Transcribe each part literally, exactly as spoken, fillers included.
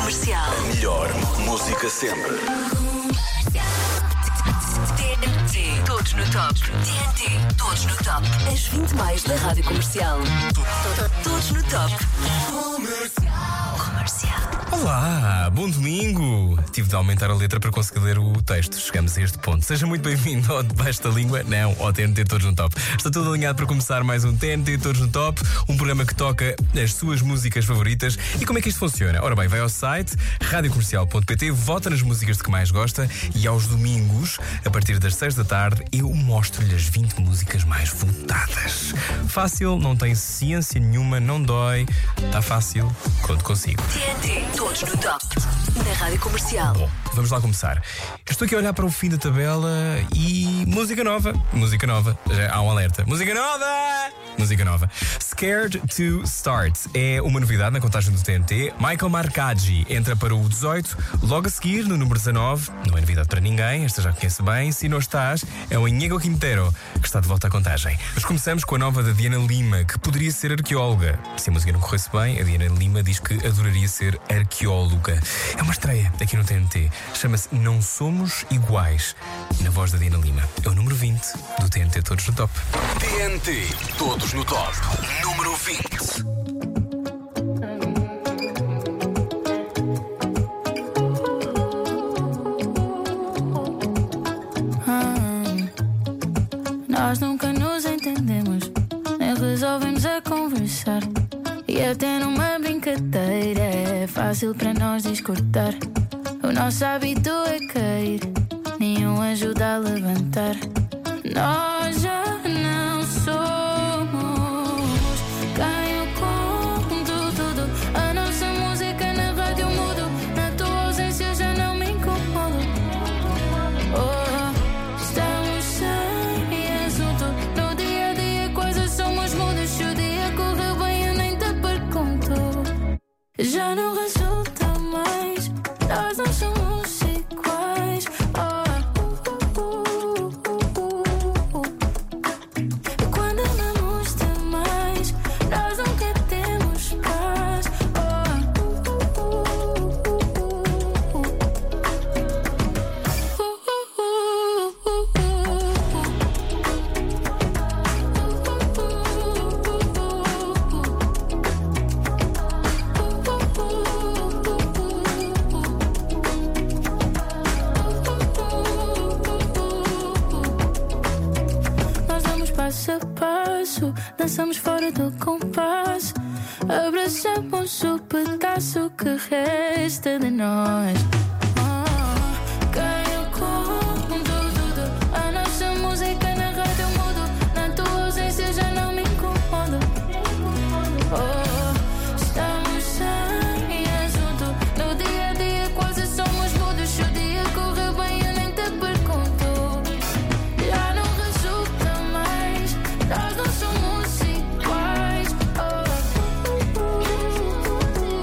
Comercial. A melhor música sempre. T N T, todos no top. T N T, todos no top. As vinte mais da Rádio Comercial. Todos no top. Comercial. Olá, bom domingo. Tive de aumentar a letra para conseguir ler o texto. Chegamos a este ponto. Seja muito bem-vindo ao Debaixo da Língua. Não, ao T N T Todos no Top. Está tudo alinhado para começar mais um T N T Todos no Top, um programa que toca as suas músicas favoritas. E como é que isto funciona? Ora bem, vai ao site rádio comercial ponto pt, vota nas músicas de que mais gosta e aos domingos, a partir das seis da tarde, eu mostro-lhe as vinte músicas mais votadas. Fácil, não tem ciência nenhuma, não dói. Está fácil, quando consigo. T N T, todos no top. Na Rádio Comercial. Bom, vamos lá começar. Eu estou aqui a olhar para o fim da tabela e música nova. Música nova. Já há um alerta. Música nova! Música nova. Scared to Start é uma novidade na contagem do T N T. Michael Marcaggi entra para o dezoito. Logo a seguir, no número dezanove, não é novidade para ninguém, esta já conhece bem. Se não estás, é o Iñigo Quintero que está de volta à contagem. Mas começamos com a nova da Diana Lima, que poderia ser arqueóloga. Se a música não corresse bem, a Diana Lima diz que adoraria ser arqueóloga. É uma estreia aqui no T N T. Chama-se Não Somos Iguais, na voz da Diana Lima. É o número vinte do T N T Todos no Top. T N T Todos no Top. Número vinte. Nós nunca nos entendemos, nem resolvemos a conversar. E até numa brincadeira é fácil para nós discordar. O nosso hábito é cair, nenhum ajuda a levantar. Nós já não somos quem eu conto tudo. A nossa música na rádio mudo, na tua ausência já não me incomodo. Oh, estamos sem assunto, no dia a dia quase somos mudos. Se o dia correu bem eu nem te pergunto. Já não resulta mais, nós não somos iguais. Oh, uh, uh, uh, uh, uh. E quando amamos demais, nós nunca temos paz. Oh, uh, uh, uh, uh, uh. Nós damos passo a passo, dançamos fora do compasso, abraçamos o pedaço que resta de nós. Oh, quem eu conto tudo, a nossa música na rádio mudo, na tua ausência já não me incomodo. Oh, estamos sem assunto, no dia a dia quase somos mudos. Se o dia correu bem eu nem te pergunto. Já não resulta mais, nós não somos iguais. Oh, uh, uh, uh.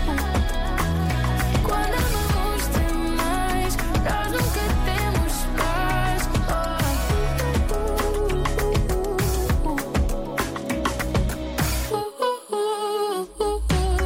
Quando amamos demais, nós nunca temos paz. Oh, uh, uh, uh, uh. Uh, uh, uh, uh, uh.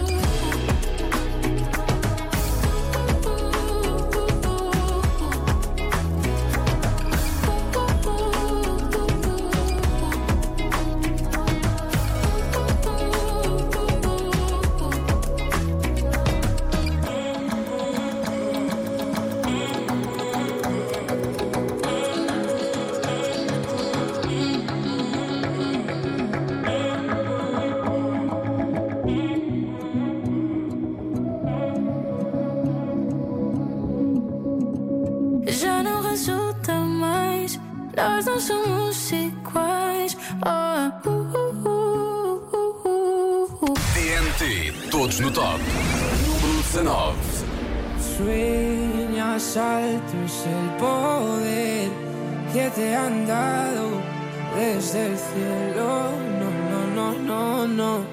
Já não resulta mais, nós não somos iguais. Oh, uh, uh, uh, uh, uh. T N T Todos no Top. Número dezanove. Sueñas alto es el poder que te han dado desde el cielo. No, no, no, no, no.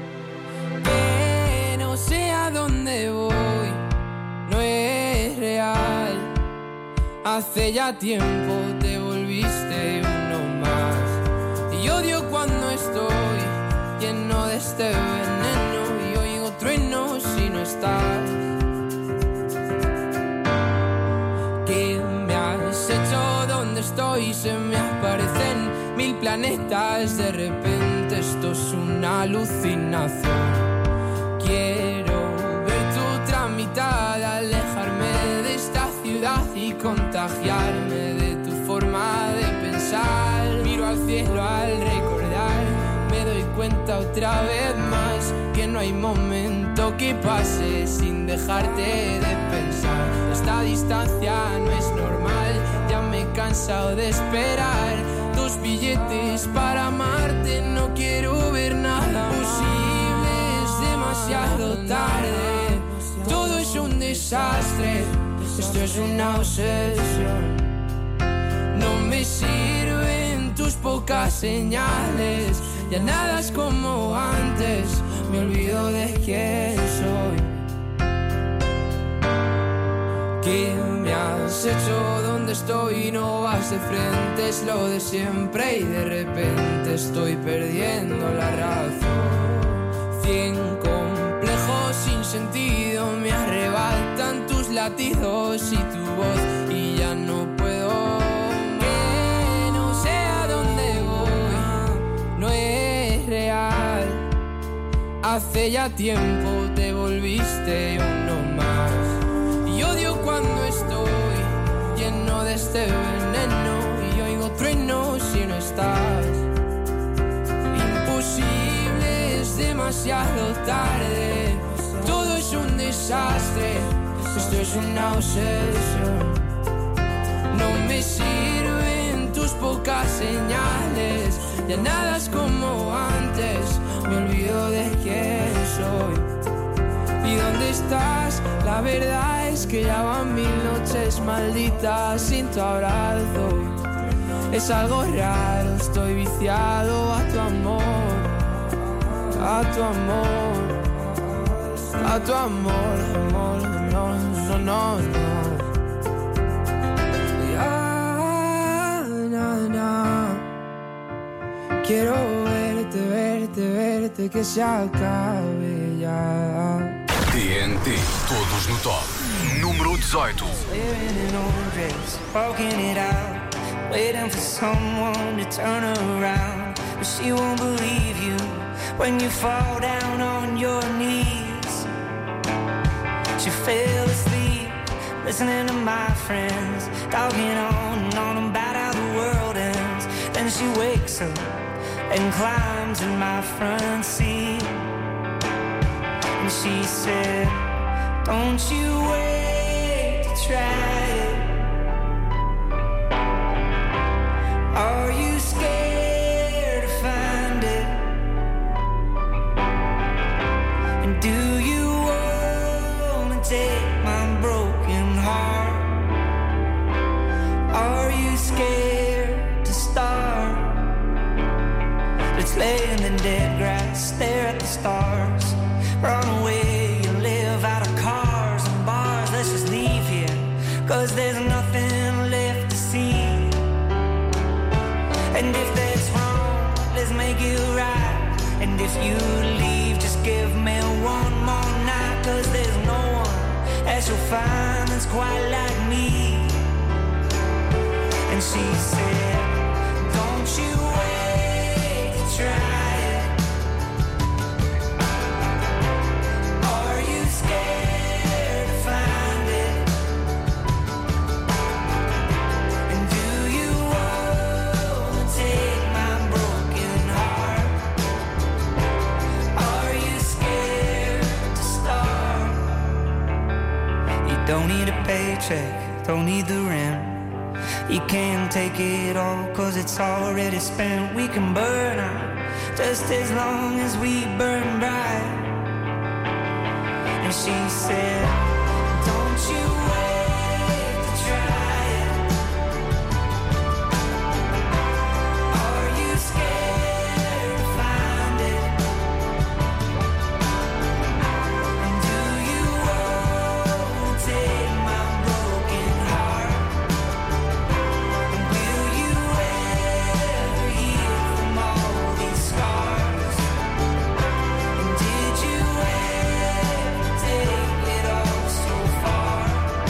Pero sé a dónde voy, no es real. Hace ya tiempo te volviste uno más. Y odio cuando estoy lleno de este veneno y oigo truenos si no estás. y se me aparecen mil planetas. De repente esto es una alucinación. Quiero ver tu tramitar, alejarme de esta ciudad y contagiarme de tu forma de pensar. Miro al cielo al recordar, me doy cuenta otra vez más que no hay momento que pase sin dejarte de pensar. Esta distancia no es normal, ya me he cansado de esperar tus billetes para amarte. No quiero ver nada posible, es demasiado tarde. Todo es un desastre, esto es una obsesión. No me sirven tus pocas señales, ya nada es como antes, me olvido de quién soy. ¿Qué me has hecho? ¿Dónde estoy? No vas de frente, es lo de siempre y de repente estoy perdiendo la razón. Cien complejos sin sentido me arrebatan tus latidos y tu voz y ya no puedo. Que no sé a dónde voy, no es real. Hace ya tiempo te volviste uno más. Y odio cuando estoy lleno de este veneno y oigo truenos si no estás. Imposible, es demasiado tarde. Todo es un desastre, esto es una obsesión. No me sirven tus pocas señales, ya nada es como antes, me olvido de quién soy. ¿Y dónde estás? La verdad es que ya van mil noches malditas sin tu abrazo. Es algo raro, estoy viciado a tu amor, a tu amor, a tu amor, amor, no, no, no, no. Ya, no, no. Quiero verte, verte, verte, que se acabe ya. T N T, todos no top. Número dezoito. Living in old days, walking it out, waiting for someone to turn around. But she won't believe you when you fall down on your knees. She fell asleep, listening to my friends, talking on and on about how the world ends. Then she wakes up and climbs in my front seat. And she said, don't you wait to try it. Are you scared to find it? And do you wanna take my broken heart? Are you scared to start? Let's lay in the dead grass, stare at the stars. Run away and live out of cars and bars. Let's just leave here, cause there's nothing left to see. And if that's wrong, let's make it right. And if you leave, just give me one more night. Cause there's no one that you'll find that's quite like me. And she said, don't you wait to try. Don't need a paycheck, don't need the rent. You can't take it all, cause it's already spent. We can burn out, just as long as we burn bright. And she said, don't you wait to try it. Are you scared to find it? And do you want to take my broken heart? And will you ever heal from all these scars? And did you ever take it all so far?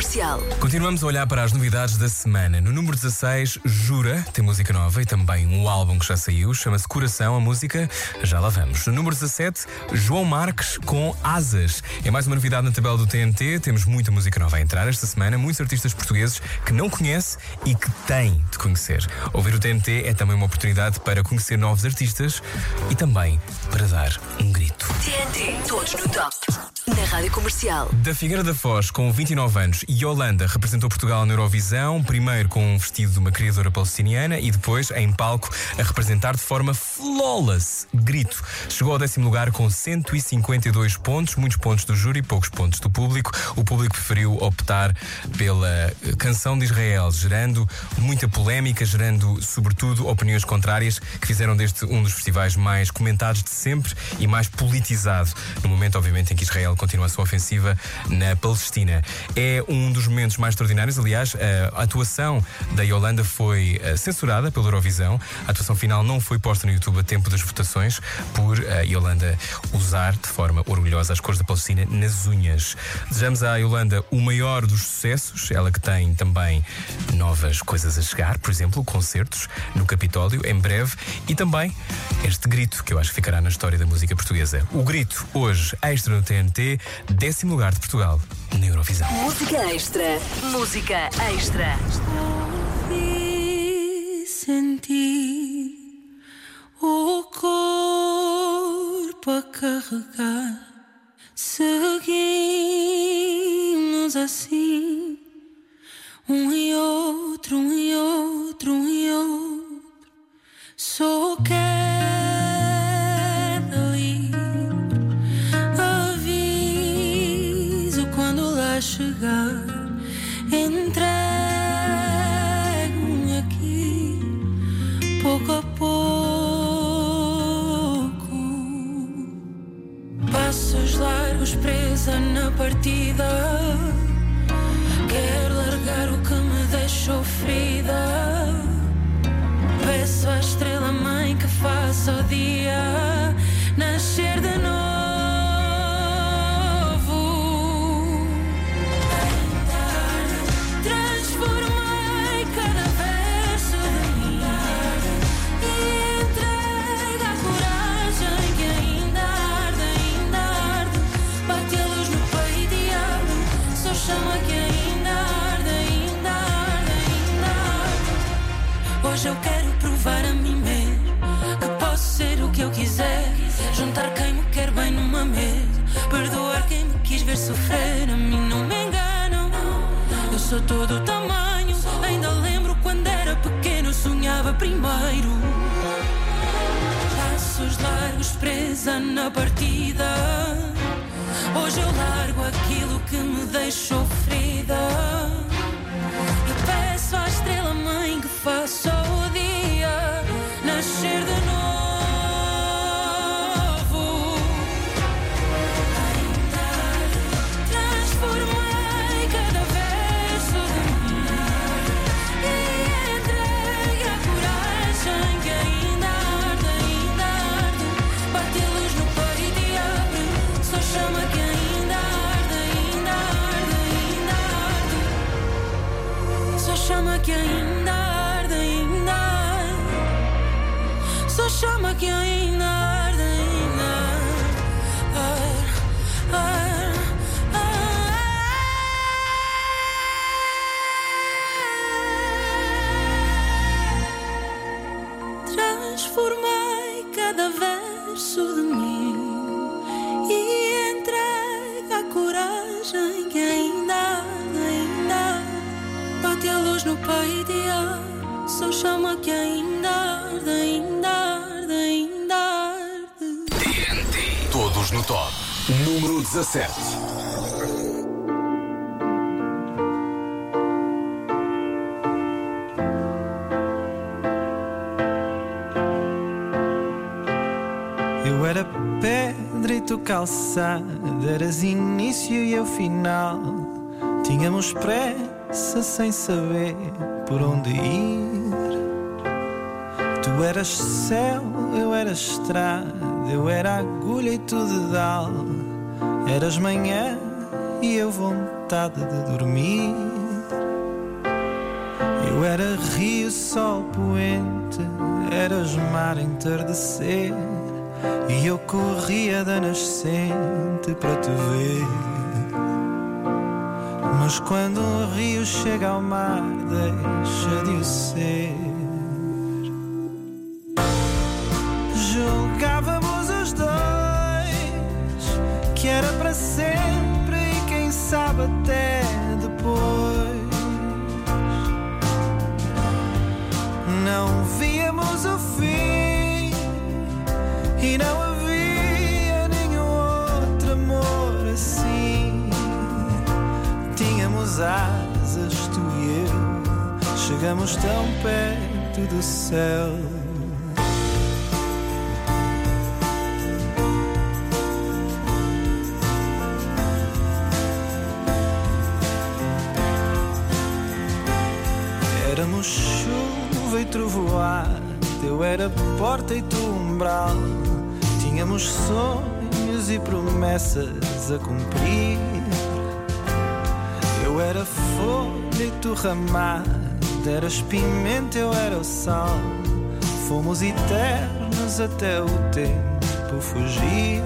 Comercial. Continuamos a olhar para as novidades da semana. No número dezasseis, Jura, tem música nova e também um álbum que já saiu, chama-se Coração, a música, já lá vamos. No número dezassete, João Marques com Asas. É mais uma novidade na tabela do T N T, temos muita música nova a entrar esta semana, muitos artistas portugueses que não conhece e que têm de conhecer. Ouvir o T N T é também uma oportunidade para conhecer novos artistas e também para dar um grito. T N T, todos no top. Na Rádio Comercial. Da Figueira da Foz, com vinte e nove anos, Yolanda representou Portugal na Eurovisão, primeiro com um vestido de uma criadora palestiniana e depois, em palco, a representar de forma flawless. Grito. Chegou ao décimo lugar com cento e cinquenta e dois pontos, muitos pontos do júri, poucos pontos do público. O público preferiu optar pela canção de Israel, gerando muita polémica, gerando, sobretudo, opiniões contrárias que fizeram deste um dos festivais mais comentados de sempre e mais politizado, no momento, obviamente, em que Israel continua a sua ofensiva na Palestina. É um dos momentos mais extraordinários. Aliás, a atuação da Yolanda foi censurada pela Eurovisão. A atuação final não foi posta no YouTube a tempo das votações por a Yolanda usar de forma orgulhosa as cores da Palestina nas unhas. Desejamos à Yolanda o maior dos sucessos, ela que tem também novas coisas a chegar, por exemplo, concertos no Capitólio em breve e também este grito que eu acho que ficará na história da música portuguesa. O grito, hoje, extra no T N T, décimo lugar de Portugal na Eurovisão. Música extra. Música extra. Ouvi, senti o corpo a carregar. Seguimos assim, um e outro, um e outro, um e outro. Só quero ir. Aviso quando lá chegar. Entrego-me aqui, pouco a pouco. Passos largos presa na partida. Quero largar o que me deixou ferida. Peço à estrela mãe que faça o dia nascer de novo. Transformei cada verso de mim e entregue a coragem que ainda arde, ainda arde. Bate a luz no peito e abre, só chama que ainda arde, ainda arde, ainda arde. Hoje eu quero provar a mim mesmo que posso ser o que eu quiser. Juntar quem me quer bem numa mesa, perdoar quem me quis ver sofrer. A mim não me enganam, eu sou todo o tamanho. Ainda lembro quando era pequeno, sonhava primeiro. Passos largos presa na partida. Hoje eu largo aquilo que me deixou ferida. E peço à estrela mãe que faça o dia nascer de novo. Transformei cada verso de mim e entregue a coragem que ainda arde, ainda arde. Bate a luz no peito e abre, só chama que ainda arde, ainda arde, ainda arde. Só chama que ainda arde, ainda arde. Só chama que ainda arde, ainda arde, arde, arde. Transformei cada verso de mim e entregue a coragem que ainda arde, ainda arde. Bate a luz no peito e abre, só chama que ainda arde, ainda arde, ainda arde. T N T. Todos no top. Número dezassete. Eu era pedra e tu calçada, eras início e eu final. Tínhamos pressa sem saber por onde ir. Tu eras céu, eu era estrada, eu era agulha e tu dedal. Eras manhã e eu vontade. vontade de dormir. Eu era rio, sol poente, eras mar entardecer, e eu corria da nascente para te ver. Mas quando um rio chega ao mar, deixa de o ser. Julgávamos os dois que era para sempre e quem sabe até depois. Não víamos o fim e não havia nenhum outro amor assim. Tínhamos asas, tu e eu, chegamos tão perto do céu. Éramos chuva e trovoada, eu era porta e tu umbral. Tínhamos sonhos e promessas a cumprir. Eu era folha e tu ramada, eras pimenta, eu era o sal. Fomos eternos até o tempo fugir.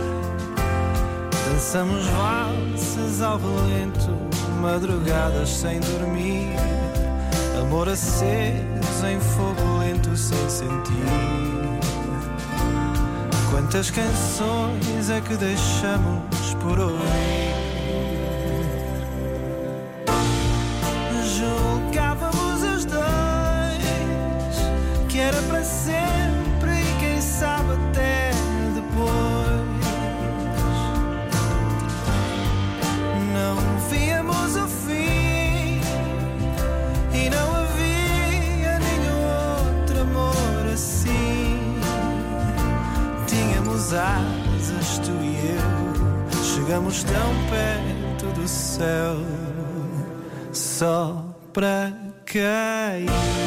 Dançamos valsas ao relento, madrugadas sem dormir. Amor aceso em fogo lento sem sentir. Quantas canções é que deixamos por ouvir? Julgávamos os dois que era para sempre e quem sabe até depois. Não víamos o fim e não havia nenhum outro amor assim. Tínhamos asas, tu e eu, chegamos tão perto do céu, só pra cair.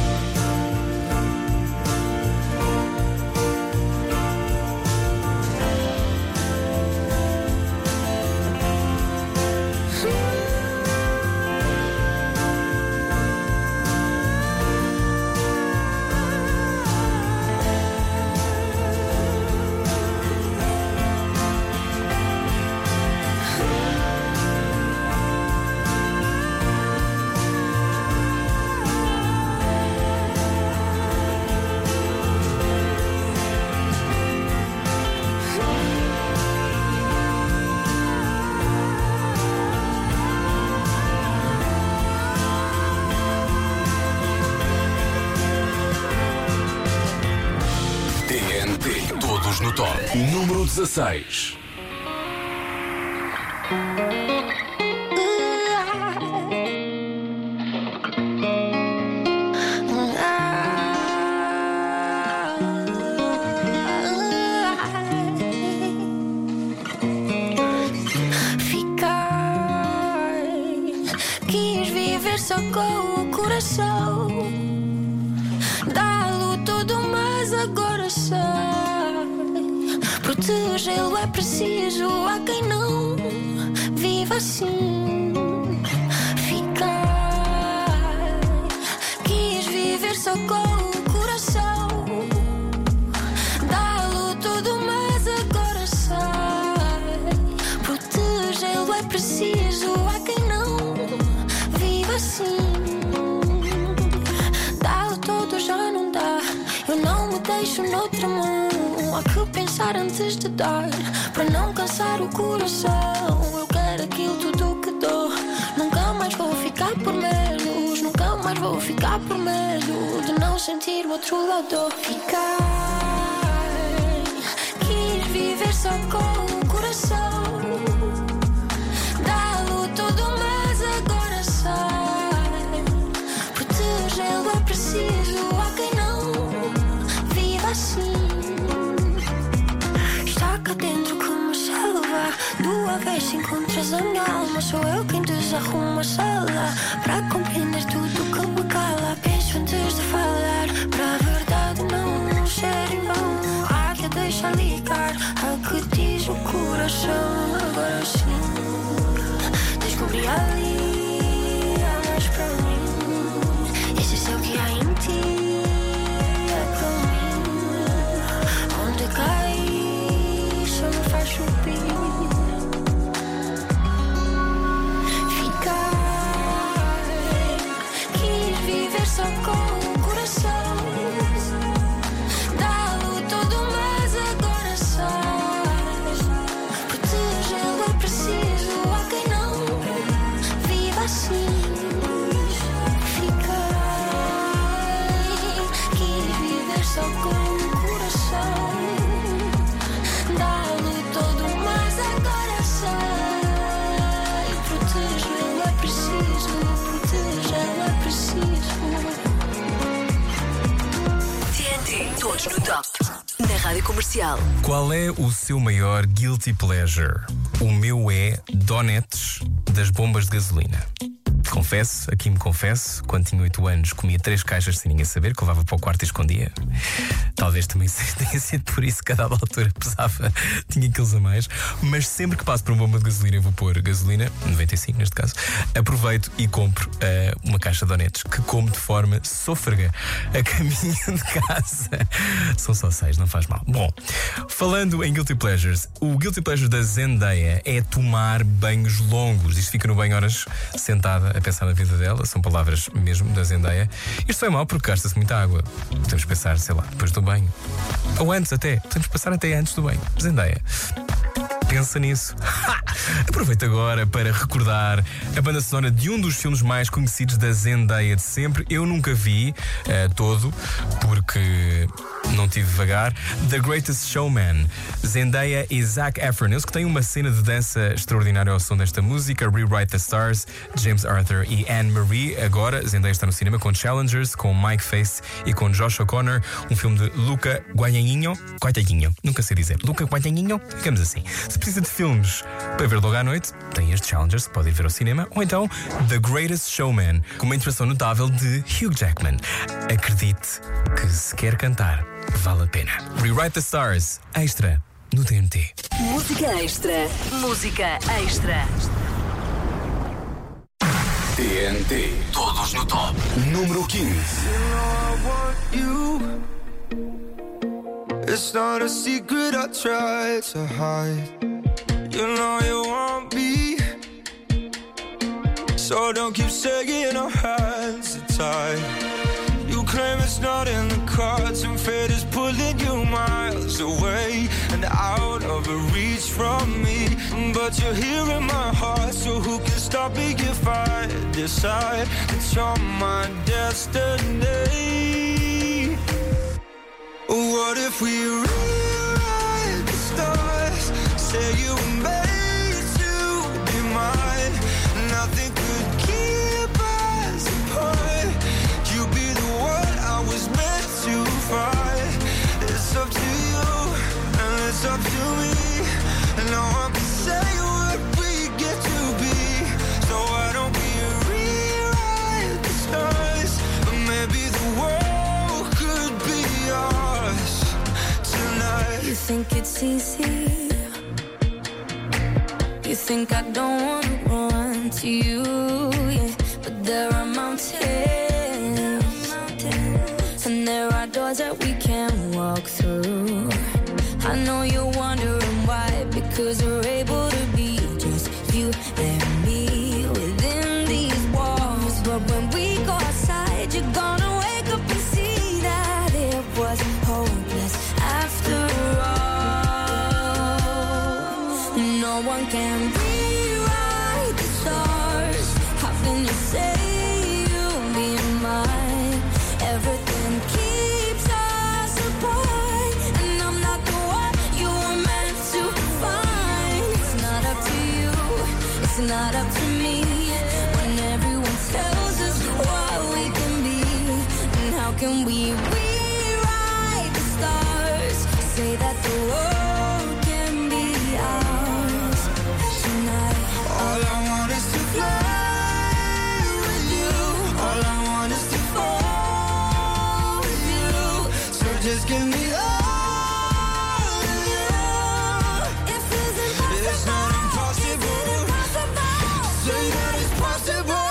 Todos no top. Número dezasseis. Ficar, quis viver só com o coração. Dá-lo tudo, mas agora sei. Protegê-lo é preciso, há quem não viva assim. Ficar, quis viver só com o coração. Dá-lo tudo, mas agora sei. Protegê-lo é preciso, há quem não viva assim. Dá-lo todo, já não dá. Eu não me deixo noutra mão. Há que pensar antes de dar, para não cansar o coração. Eu quero aquilo tudo que dou. Nunca mais vou ficar por menos. Nunca mais vou ficar por medo de não sentir o outro lado. Ficar, quis viver só com o coração. Dá-lo tudo, mas agora sai. Protegê-lo é preciso, há quem não viva assim. Cá dentro que me salva. Do avesso encontras a minha alma. Sou eu quem desarruma a sala para compreender tudo que me cala. Penso antes de falar, para a verdade não ser em vão. A águia deixa ligar a que diz o coração. Agora sim descobri a só com o coração. Dá-lhe todo, mas agora sai. Protegê-lo é preciso, protegê-lo é preciso. T N T, todos no top. Na Rádio Comercial. Qual é o seu maior guilty pleasure? O meu é donetes das bombas de gasolina. Confesso, aqui me confesso, quando tinha oito anos comia três caixas sem ninguém saber, que levava para o quarto e escondia. Talvez também tenha sido por isso que a dada altura pesava, tinha quilos a mais. Mas sempre que passo por uma bomba de gasolina, eu vou pôr gasolina, noventa e cinco neste caso, aproveito e compro uh, uma caixa de donetes, que como de forma sôfrega a caminho de casa. São só seis, não faz mal. Bom, falando em guilty pleasures, o guilty pleasure da Zendaya é tomar banhos longos. Isto fica no banho horas sentada a pensar na vida dela, são palavras mesmo da Zendaya. Isto é mau porque gasta-se muita água. Podemos pensar, sei lá, depois do banho. Ou antes até, podemos passar até antes do banho. Zendaya, pensa nisso. Aproveito agora para recordar a banda sonora de um dos filmes mais conhecidos da Zendaya de sempre. Eu nunca vi uh, todo, porque não tive vagar. The Greatest Showman. Zendaya e Zac Efron, eles que têm uma cena de dança extraordinária ao som desta música. Rewrite the Stars, James Arthur e Anne-Marie. Agora, Zendaya está no cinema com Challengers, com Mike Face e com Josh O'Connor. Um filme de Luca Guadagnino. Guadagnino, nunca sei dizer. Luca Guadagnino, ficamos assim. Se precisa de filmes para ver logo à noite, tem este Challengers, pode ir ver ao cinema. Ou então The Greatest Showman, com uma interpretação notável de Hugh Jackman. Acredite que se quer cantar, vale a pena. Rewrite the Stars, extra, no T N T. Música extra. Música extra. T N T. Todos no top. Número quinze. It's not a secret I try to hide. You know you want me, so don't keep saying our hands are tied. You claim it's not in the cards, and fate is pulling you miles away and out of reach from me. But you're here in my heart, so who can stop me if I decide that you're my destiny? What if we rewrite the stars? Say you were made to be mine. Nothing could keep us apart. You be the one I was meant to find. It's up to you and it's up to me. No one can say what we get to be. So why don't we rewrite the stars? But maybe the world could be ours tonight. You think it's easy? You think I don't wanna run to you, yeah. But there are mountains, and there are doors that we can't walk through. I know you're wondering why, because we're able to be just you and me within these walls. But when we go outside, you're gonna wake up and see that it was hopeless after all. No one can rewrite the stars. How can you say you'll be mine? Everything keeps us apart, and I'm not the one you were meant to find. It's not up to you, it's not up to me. When everyone tells us what we can be, and how can we rewrite the stars? Say that the world can be ours tonight. All I want is to fly with you. All I want is to fall with you. So just give me all of you. If it's impossible, It's not impossible. Say that it's possible.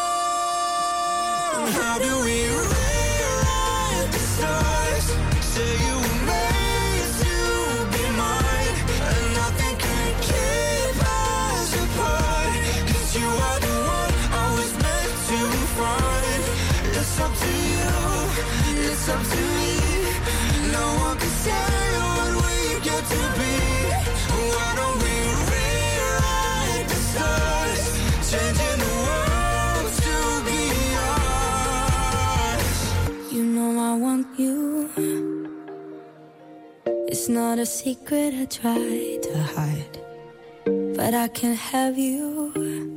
How do we rewrite the stars? Say you were made to be mine, and nothing can keep us apart. 'Cause you are the one I was meant to find. It's up to you, it's up to me. No one can say what we get to be. Why don't we rewrite the stars? Changing the world to be ours. you know I want you. It's not a secret I try to hide, but I can't have you.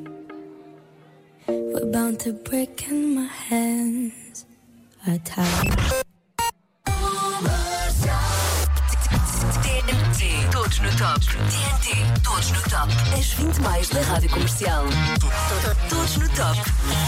We're bound to break and my hands are tied. T N T, todos no top. T N T, todos no top. As vinte mais da Rádio Comercial. Todos no top.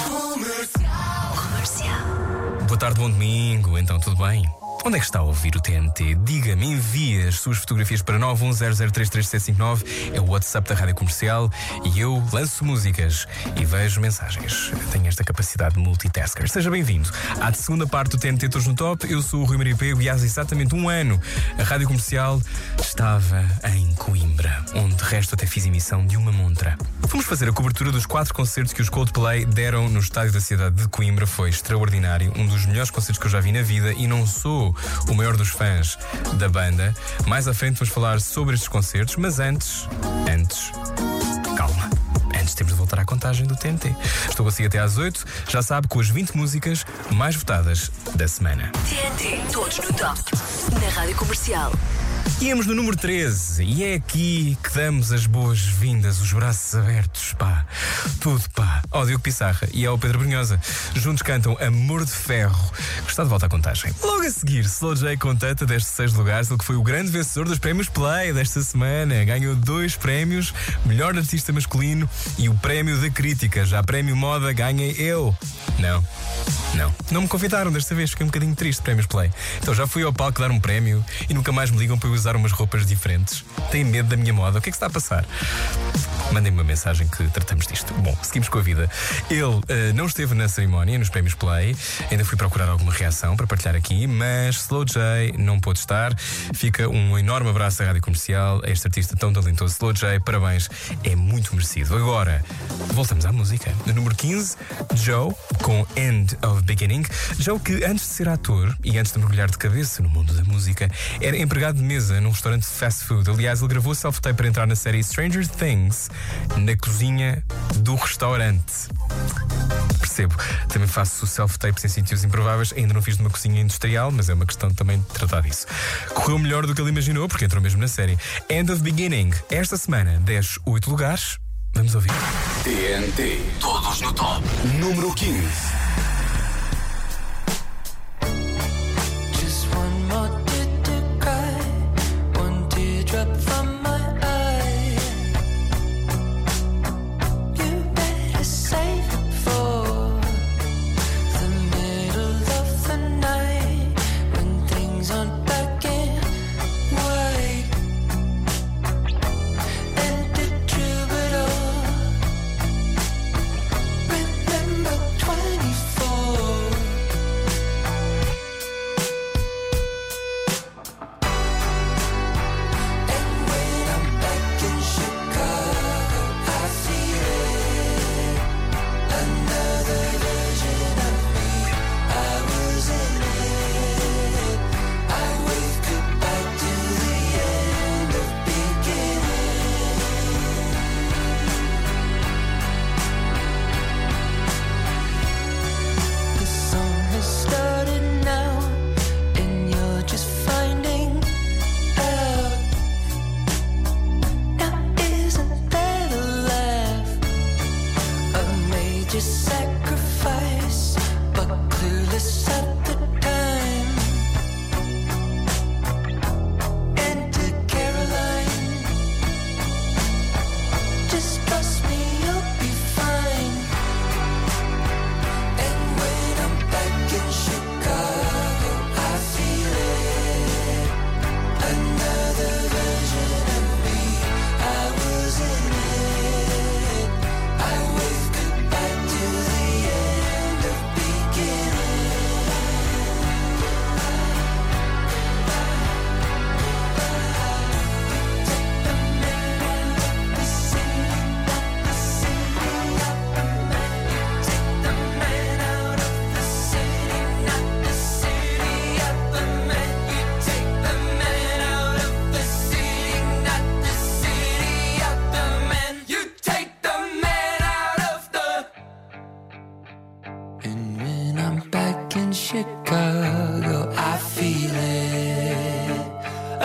Comercial. Boa tarde, bom domingo. Então, tudo bem? Onde é que está a ouvir o T N T? Diga-me, envie as suas fotografias para nove um zero zero três três sete cinco nove. É o WhatsApp da Rádio Comercial e eu lanço músicas e vejo mensagens. Eu tenho esta capacidade de multitasker. Seja bem-vindo à segunda parte do T N T Todos no Top. Eu sou o Rui Maria Pego e há exatamente um ano a Rádio Comercial estava em Coimbra, onde de resto até fiz emissão de uma montra. Fomos fazer a cobertura dos quatro concertos que os Coldplay deram no estádio da cidade de Coimbra. Foi extraordinário, um dos melhores concertos que eu já vi na vida e não sou o maior dos fãs da banda. Mais à frente vamos falar sobre estes concertos, mas antes, antes, calma. Antes temos de voltar à contagem do T N T. Estou assim até às oito, já sabe, com as vinte músicas mais votadas da semana. T N T, todos no top. Na Rádio Comercial. Íamos no número treze e é aqui que damos as boas-vindas, os braços abertos, pá, tudo, pá, ao Diogo Pissarra e ao Pedro Brunhosa. Juntos cantam Amor de Ferro, que está de volta à contagem. Logo a seguir, Slow J contata destes seis lugares, ele que foi o grande vencedor dos prémios Play desta semana. Ganhou dois prémios, melhor artista masculino e o prémio da crítica. Já prémio moda ganhei eu. Não, não, não me convidaram desta vez, fiquei um bocadinho triste, prémios Play. Então já fui ao palco dar um prémio e nunca mais me ligam para eu usar umas roupas diferentes. Têm medo da minha moda, o que é que está a passar? Mandem-me uma mensagem que tratamos disto. Bom, seguimos com a vida. Ele uh, não esteve na cerimónia, nos prémios Play. Ainda fui procurar alguma reação para partilhar aqui, mas Slow J não pôde estar. Fica um enorme abraço à Rádio Comercial, a este artista tão talentoso. Slow J, parabéns, é muito merecido. Agora, voltamos à música. No número quinze, Joe, com End of Beginning. Joe que, antes de ser ator e antes de mergulhar de cabeça no mundo da música, era empregado de mesa num restaurante de fast food. Aliás, ele gravou self-tape para entrar na série Stranger Things na cozinha do restaurante. Percebo, também faço self-tapes em sítios improváveis. Ainda não fiz numa cozinha industrial, mas é uma questão também de tratar disso. Correu melhor do que ele imaginou, porque entrou mesmo na série. End of Beginning, esta semana desce oito lugares. Vamos ouvir. T N T, todos no top. Número quinze. Remember twenty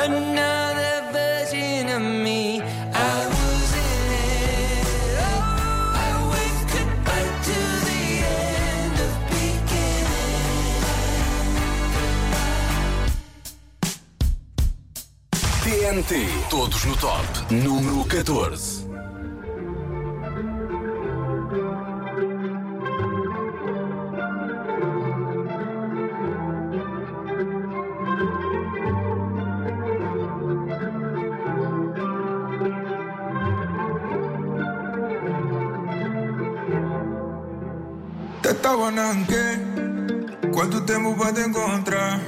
another version of me. I was in it. Oh, I waved goodbye to the end of beginning. T N T, todos no top. Número catorze. Te estaba nanque, quanto tempo vai te encontrar?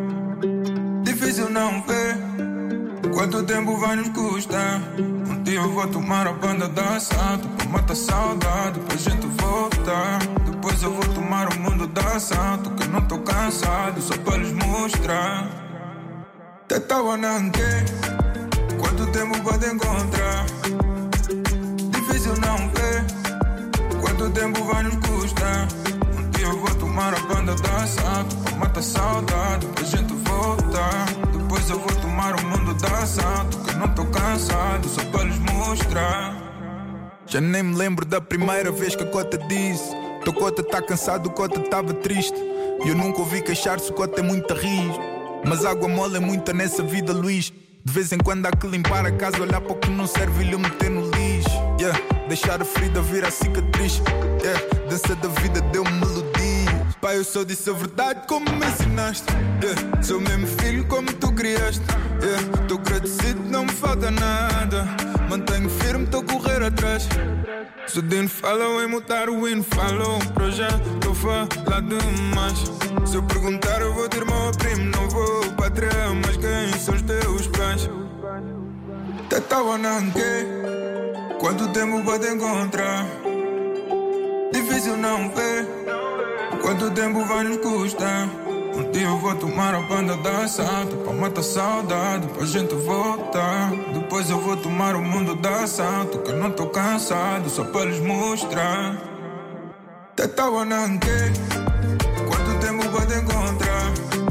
Difícil não ver, quanto tempo vai nos custar? Um dia eu vou tomar a banda de assalto pra matar saudade, pra gente voltar. Depois eu vou tomar o mundo de assalto, que não tô cansado, só pra lhes mostrar. Te estava nanque, quanto tempo vai te encontrar? Difícil não ver, quanto tempo vai nos custar? Um dia eu vou tomar a banda de assalto pra matar saudade, pra gente voltar. Depois eu vou tomar o mundo de assalto, que não tô cansado, só pra lhes mostrar. Já nem me lembro da primeira vez que a Cota disse: teu Cota tá cansado, o Cota tava triste. E eu nunca ouvi queixar-se, o Cota é muito rijo. Mas água mole é muita nessa vida, Luís. De vez em quando há que limpar a casa, olhar para o que não serve e lhe meter no lixo. Yeah, deixar a ferida vir a cicatriz. Yeah, dança da vida deu-me melodia. Pai, eu só disse a verdade como me ensinaste. Yeah, sou mesmo filho como tu criaste. Yeah, tô agradecido, não me falta nada. Mantenho firme, tô a correr atrás. Se o Dino falou em mudar, o hino falou para já, tô a falar demais. Se eu perguntar eu vou ter meu primo, não vou pátria, mas quem são os teus pais? Te estava nanque, quanto tempo vai te encontrar? Difícil não ver, quanto tempo vai nos custar? Um dia eu vou tomar a banda de assalto pra matar saudade, pra gente voltar. Depois eu vou tomar o mundo de assalto, que eu não tô cansado, só pra lhes mostrar. Te estava nanque, quanto tempo vai te encontrar?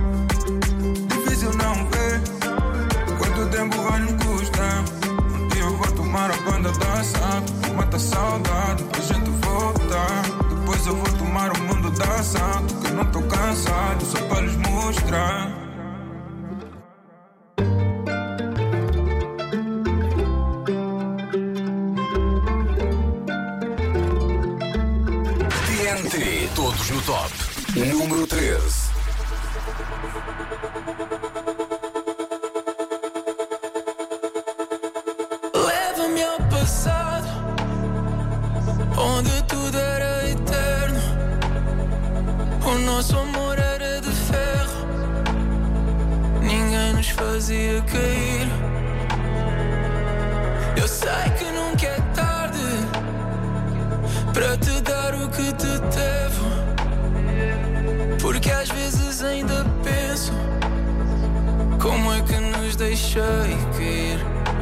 Difícil não ver, quanto tempo vai nos custar? Um dia eu vou tomar a banda de assalto pra matar saudade, pra gente voltar. Depois eu vou tomar o mundo de assalto, que eu não tô cansado, só pra lhes mostrar. T N T, todos no top. Número treze. Leva-me ao passado, onde tudo era eterno. O nosso amor era de ferro, ninguém nos fazia cair. Eu sei que nunca é tarde para te dar o que te devo, porque às vezes ainda penso como é que nos deixei cair.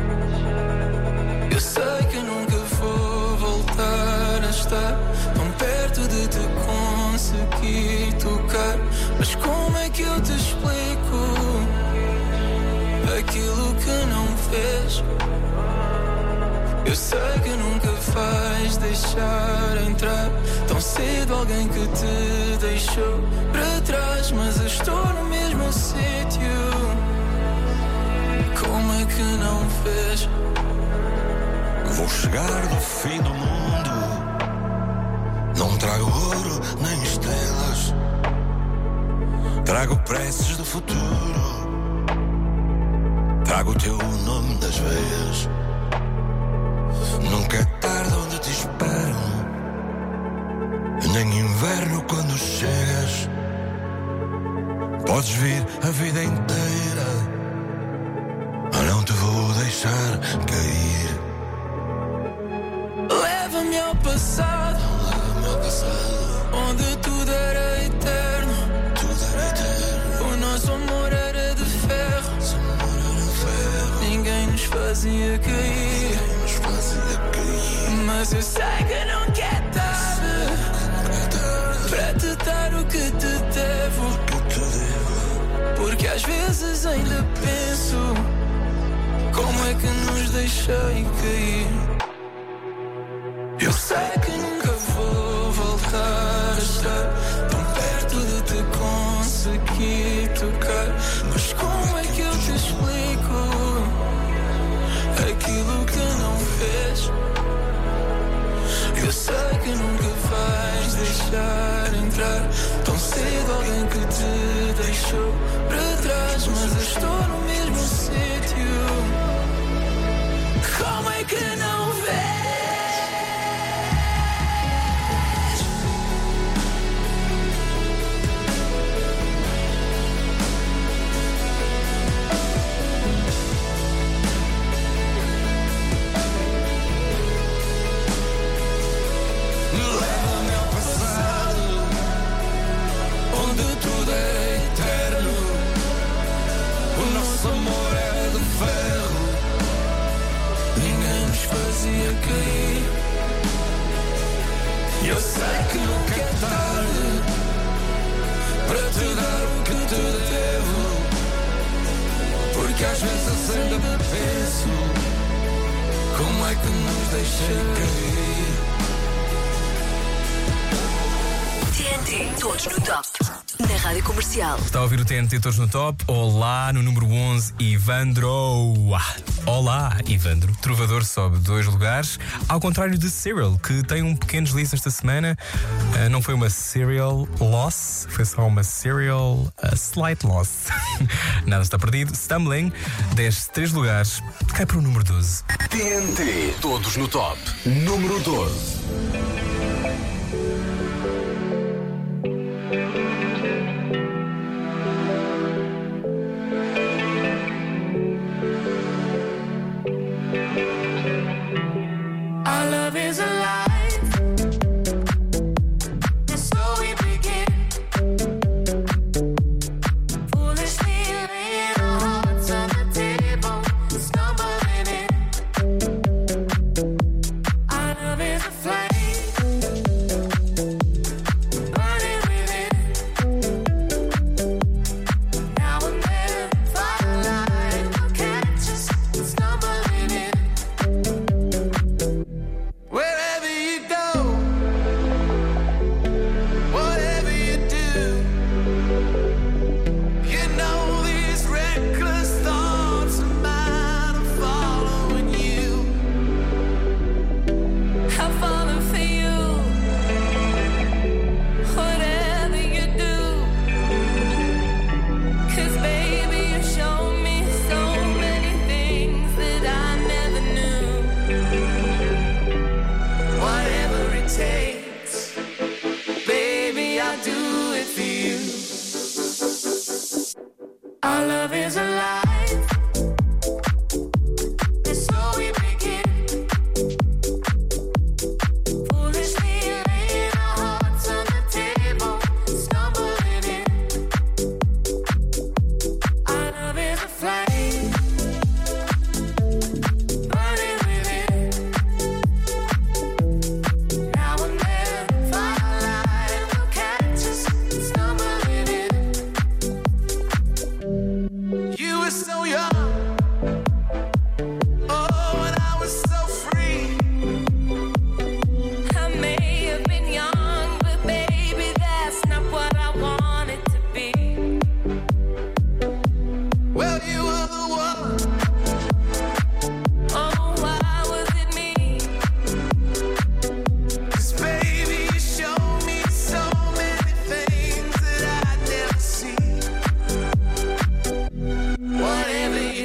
Eu sei que nunca vou voltar a estar tão perto de te conseguir tocar, mas como é que eu te explico aquilo que não vês? Eu sei que nunca vais deixar entrar tão cedo alguém que te deixou para trás, mas eu estou no mesmo sítio. Como é que não vês? Vou chegar do fim do mundo, não trago ouro nem estrelas, trago preces do futuro, trago o teu nome das veias. Nunca é tarde onde te espero, nem inverno quando chegas. Podes vir a vida inteira, mas não te vou deixar cair. Leva-me ao passado, leva-me ao passado, onde tudo era eterno. Tudo era eterno. O nosso amor era de ferro, nosso amor era de ferro. Ninguém nos fazia cair. Ninguém nos fazia cair. Mas eu sei que não quer tarde para te dar o que te devo, que te devo. porque às vezes ainda penso Como é que nos deixei cair? Eu sei que nunca vou voltar a estar tão perto de te conseguir tocar. Mas como é que eu te explico aquilo que não fez? Eu sei que nunca vais deixar entrar tão cedo alguém que te deixou para trás. Mas eu estou no mesmo sítio. Como é que não vês? Leva-me ao passado, onde tudo é eterno. O nosso amor é de ferro, ninguém nos fazia cair. E eu sei que nunca é tarde para te dar o que te devo, porque às vezes ainda penso como é que nos deixei cair. T N T, todos no top. Na Rádio Comercial. Está a ouvir o T N T Todos no Top. Olá, no número onze, Ivandro. Olá, Ivandro. Trovador sobe dois lugares. Ao contrário de Cyril, que tem um pequeno deslize esta semana. Uh, não foi uma serial loss, foi só uma serial uh, slight loss. Nada está perdido. Stumbling desce três lugares. Cai para o número doze. T N T Todos no Top. Número doze. Our love is alive, and so we begin. Foolishly laying our hearts on the table, stumbling in. Our love is a flame, burning within. Now and then, firelight will catch us stumbling in. Wherever you go, whatever you do, you know these reckless thoughts of mine are following you. I've fallen for you. Whatever you do, 'cause baby you show me so many things that I never knew. Whatever it takes, baby, I'll do it for you. Our love is alive, and so we begin. Foolishly laying our hearts on the table, stumbling in. Our love is a flame, burning within. Now and then, firelight will catch us stumbling in. You were so young, oh, and I was so free. I may have been young, but baby, that's not what I wanted to be. Well, you were the one. Oh, why was it me? 'Cause baby, you showed me so many things that I'd never see. Whatever you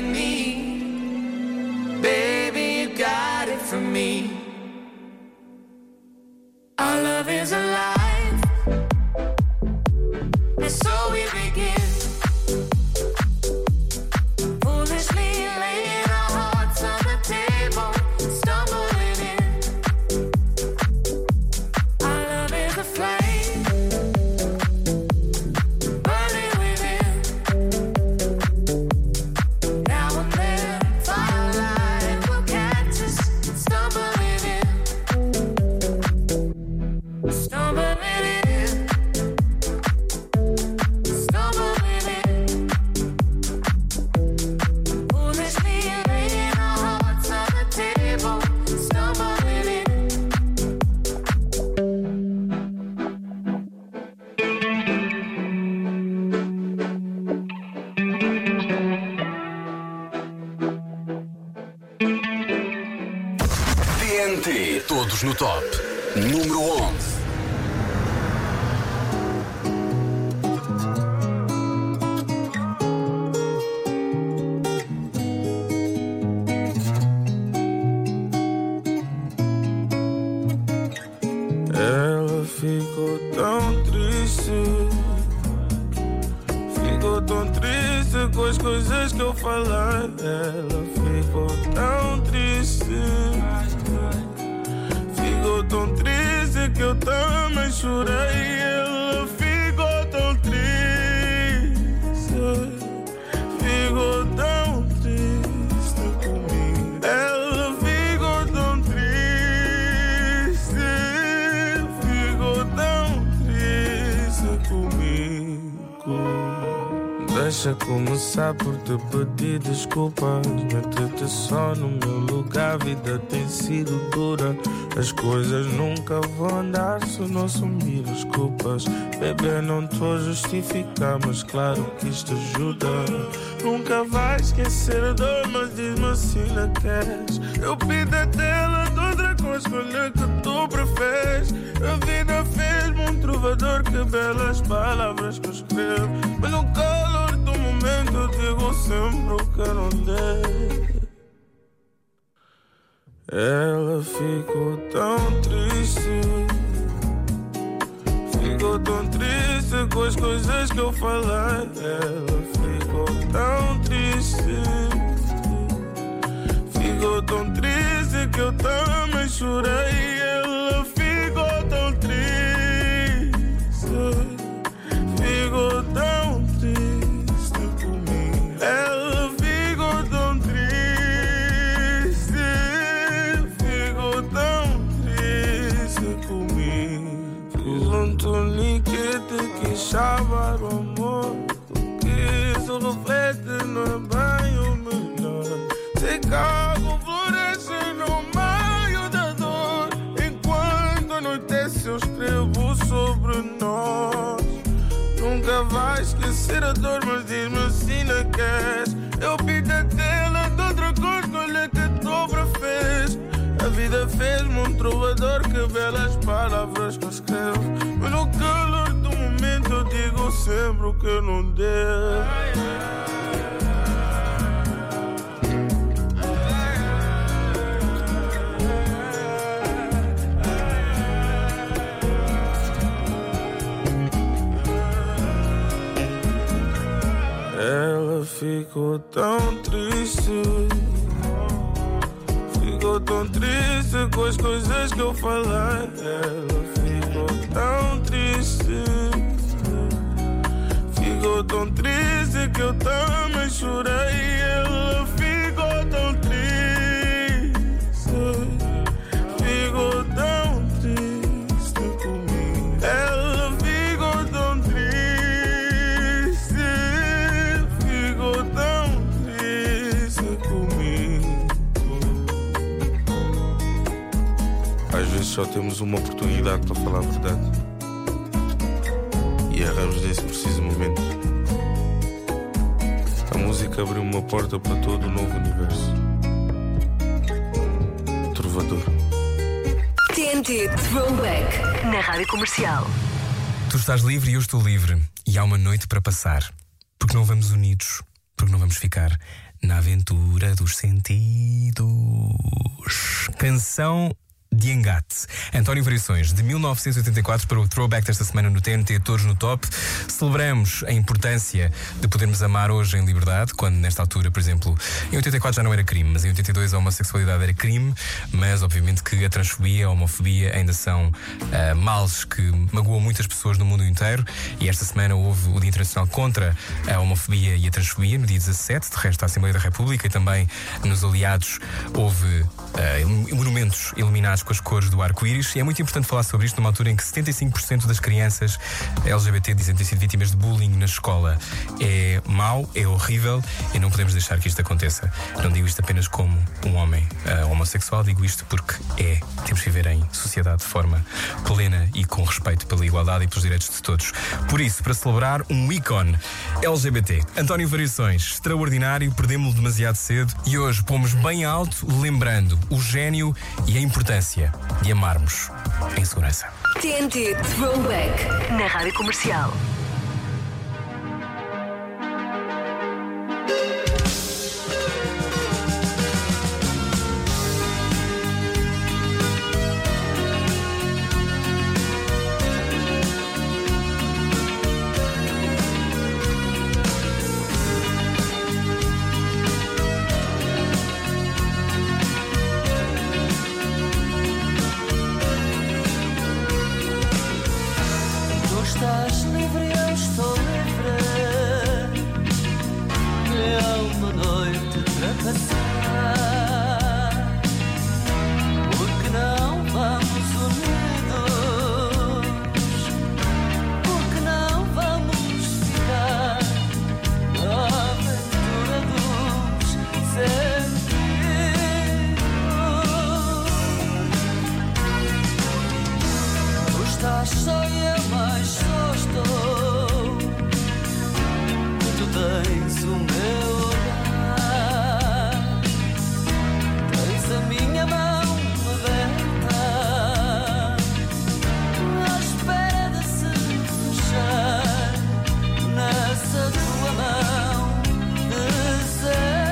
Todos no top. Número onze. Ela ficou tão triste, ficou tão triste com as coisas que eu falei. Ela ficou tão triste, ficou tão triste que eu também chorei. Ela ficou tão triste, ficou tão triste comigo. Ela ficou tão triste, ficou tão triste comigo. Deixa começar por te pedir desculpas. Mete-te só no meu lugar. A vida tem sido dura. As coisas nunca vão andar se não assumir as culpas. Bebê, não estou a justificar, mas claro que isto ajuda. Nunca vai esquecer a dor, mas diz-me se ainda queres. Eu pido a tela de outra coisa, escolha que tu preferes. A vida fez-me um trovador, que belas palavras que eu escrevo. Mas no calor do momento eu digo sempre o que eu não dei. Ela ficou tão triste, ficou tão triste com as coisas que eu falei. Ela ficou tão triste, ficou tão triste que eu também chorei. Ela ficou tão triste, ficou tão triste comigo. Ela ficou tão triste, ficou tão triste comigo. Fiz um torniquete que enxava o amor. O que isso reflete não é bem o melhor. Sei que algo floresce no meio da dor. Enquanto anoitece eu escrevo sobre nós. Nunca vai esquecer a dor, mas diz-me se ainda queres. Eu pido a tela de outra cor, escolha que tu preferes. A vida fez-me um trovador, que belas palavras que eu escrevo. Mas no calor do momento eu digo sempre o que eu não devo. Ela ficou tão triste, ficou tão triste com as coisas que eu falei. Ela ficou tão triste, ficou tão triste que eu também chorei. Ela ficou tão triste, ficou tão triste comigo. Ela ficou tão triste, ficou tão triste comigo. Às vezes só temos uma oportunidade para falar a verdade e erramos nesse preciso momento. A música abriu uma porta para todo o novo universo. Trovador. T N T Throwback na Rádio Comercial. Tu estás livre e eu estou livre. E há uma noite para passar. Porque não vamos unidos. Porque não vamos ficar na aventura dos sentidos. Canção de engate. António Variações, de mil novecentos e oitenta e quatro, para o throwback desta semana no T N T Todos no Top. Celebramos a importância de podermos amar hoje em liberdade, quando nesta altura, por exemplo, em oitenta e quatro já não era crime, mas em oitenta e dois a homossexualidade era crime. Mas obviamente que a transfobia, a homofobia ainda são uh, males que magoam muitas pessoas no mundo inteiro. E esta semana houve o Dia Internacional contra a Homofobia e a Transfobia, no dia dezassete, de resto, da Assembleia da República, e também nos aliados houve uh, monumentos iluminados com as cores do arco-íris. E é muito importante falar sobre isto numa altura em que setenta e cinco por cento das crianças L G B T dizem ter sido vítimas de bullying na escola. É mau, é horrível e não podemos deixar que isto aconteça. Não digo isto apenas como um homem uh, homossexual, digo isto porque é. Temos que viver em sociedade de forma plena e com respeito pela igualdade e pelos direitos de todos. Por isso, para celebrar um ícone L G B T, António Variações, extraordinário, perdemos-lo demasiado cedo e hoje pomos bem alto, lembrando o gênio e a importância experiência de amarmos em segurança. T N T Throwback na Rádio Comercial. Estás livre, eu estou livre. É uma noite para passar. Porque não vamos unidos? Porque não vamos ficar na aventura dos sentidos? Tu estás só e eu mais só estou. Tu tens o meu olhar, tens a minha mão aberta, à espera de se fechar nessa tua mão deserta.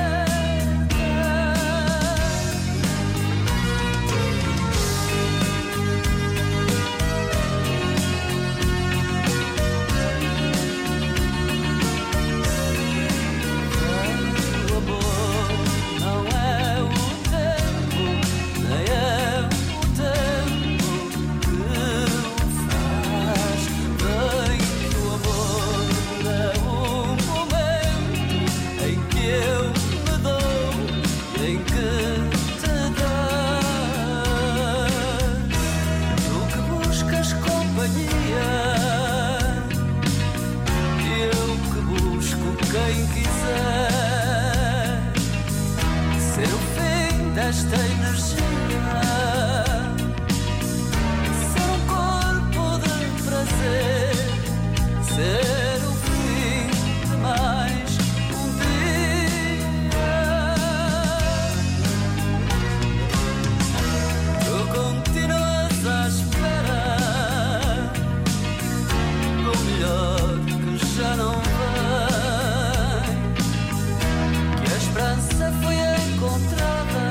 Quem quiser ser o fim desta energia, ser um corpo de prazer, ser o fim de mais um dia. Tu continuas à espera do melhor que já não vem. A esperança foi encontrada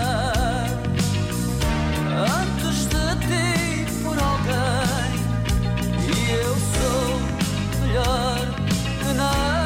antes de ti por alguém, e eu sou melhor que nada.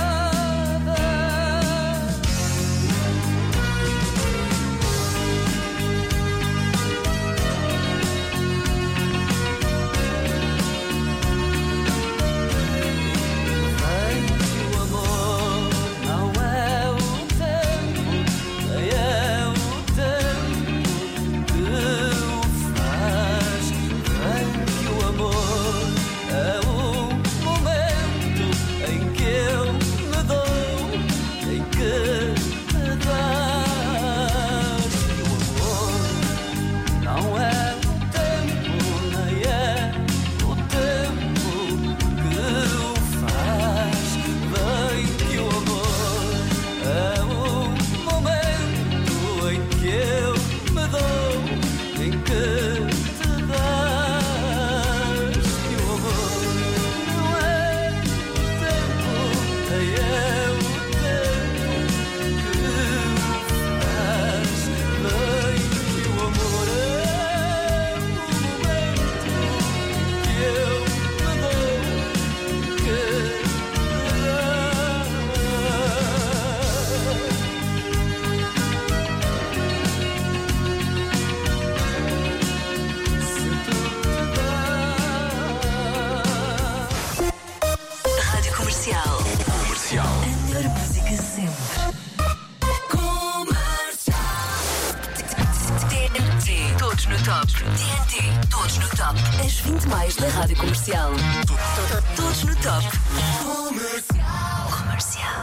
Todos no top. As vinte mais da Rádio Comercial. Todos no top. Comercial. Comercial.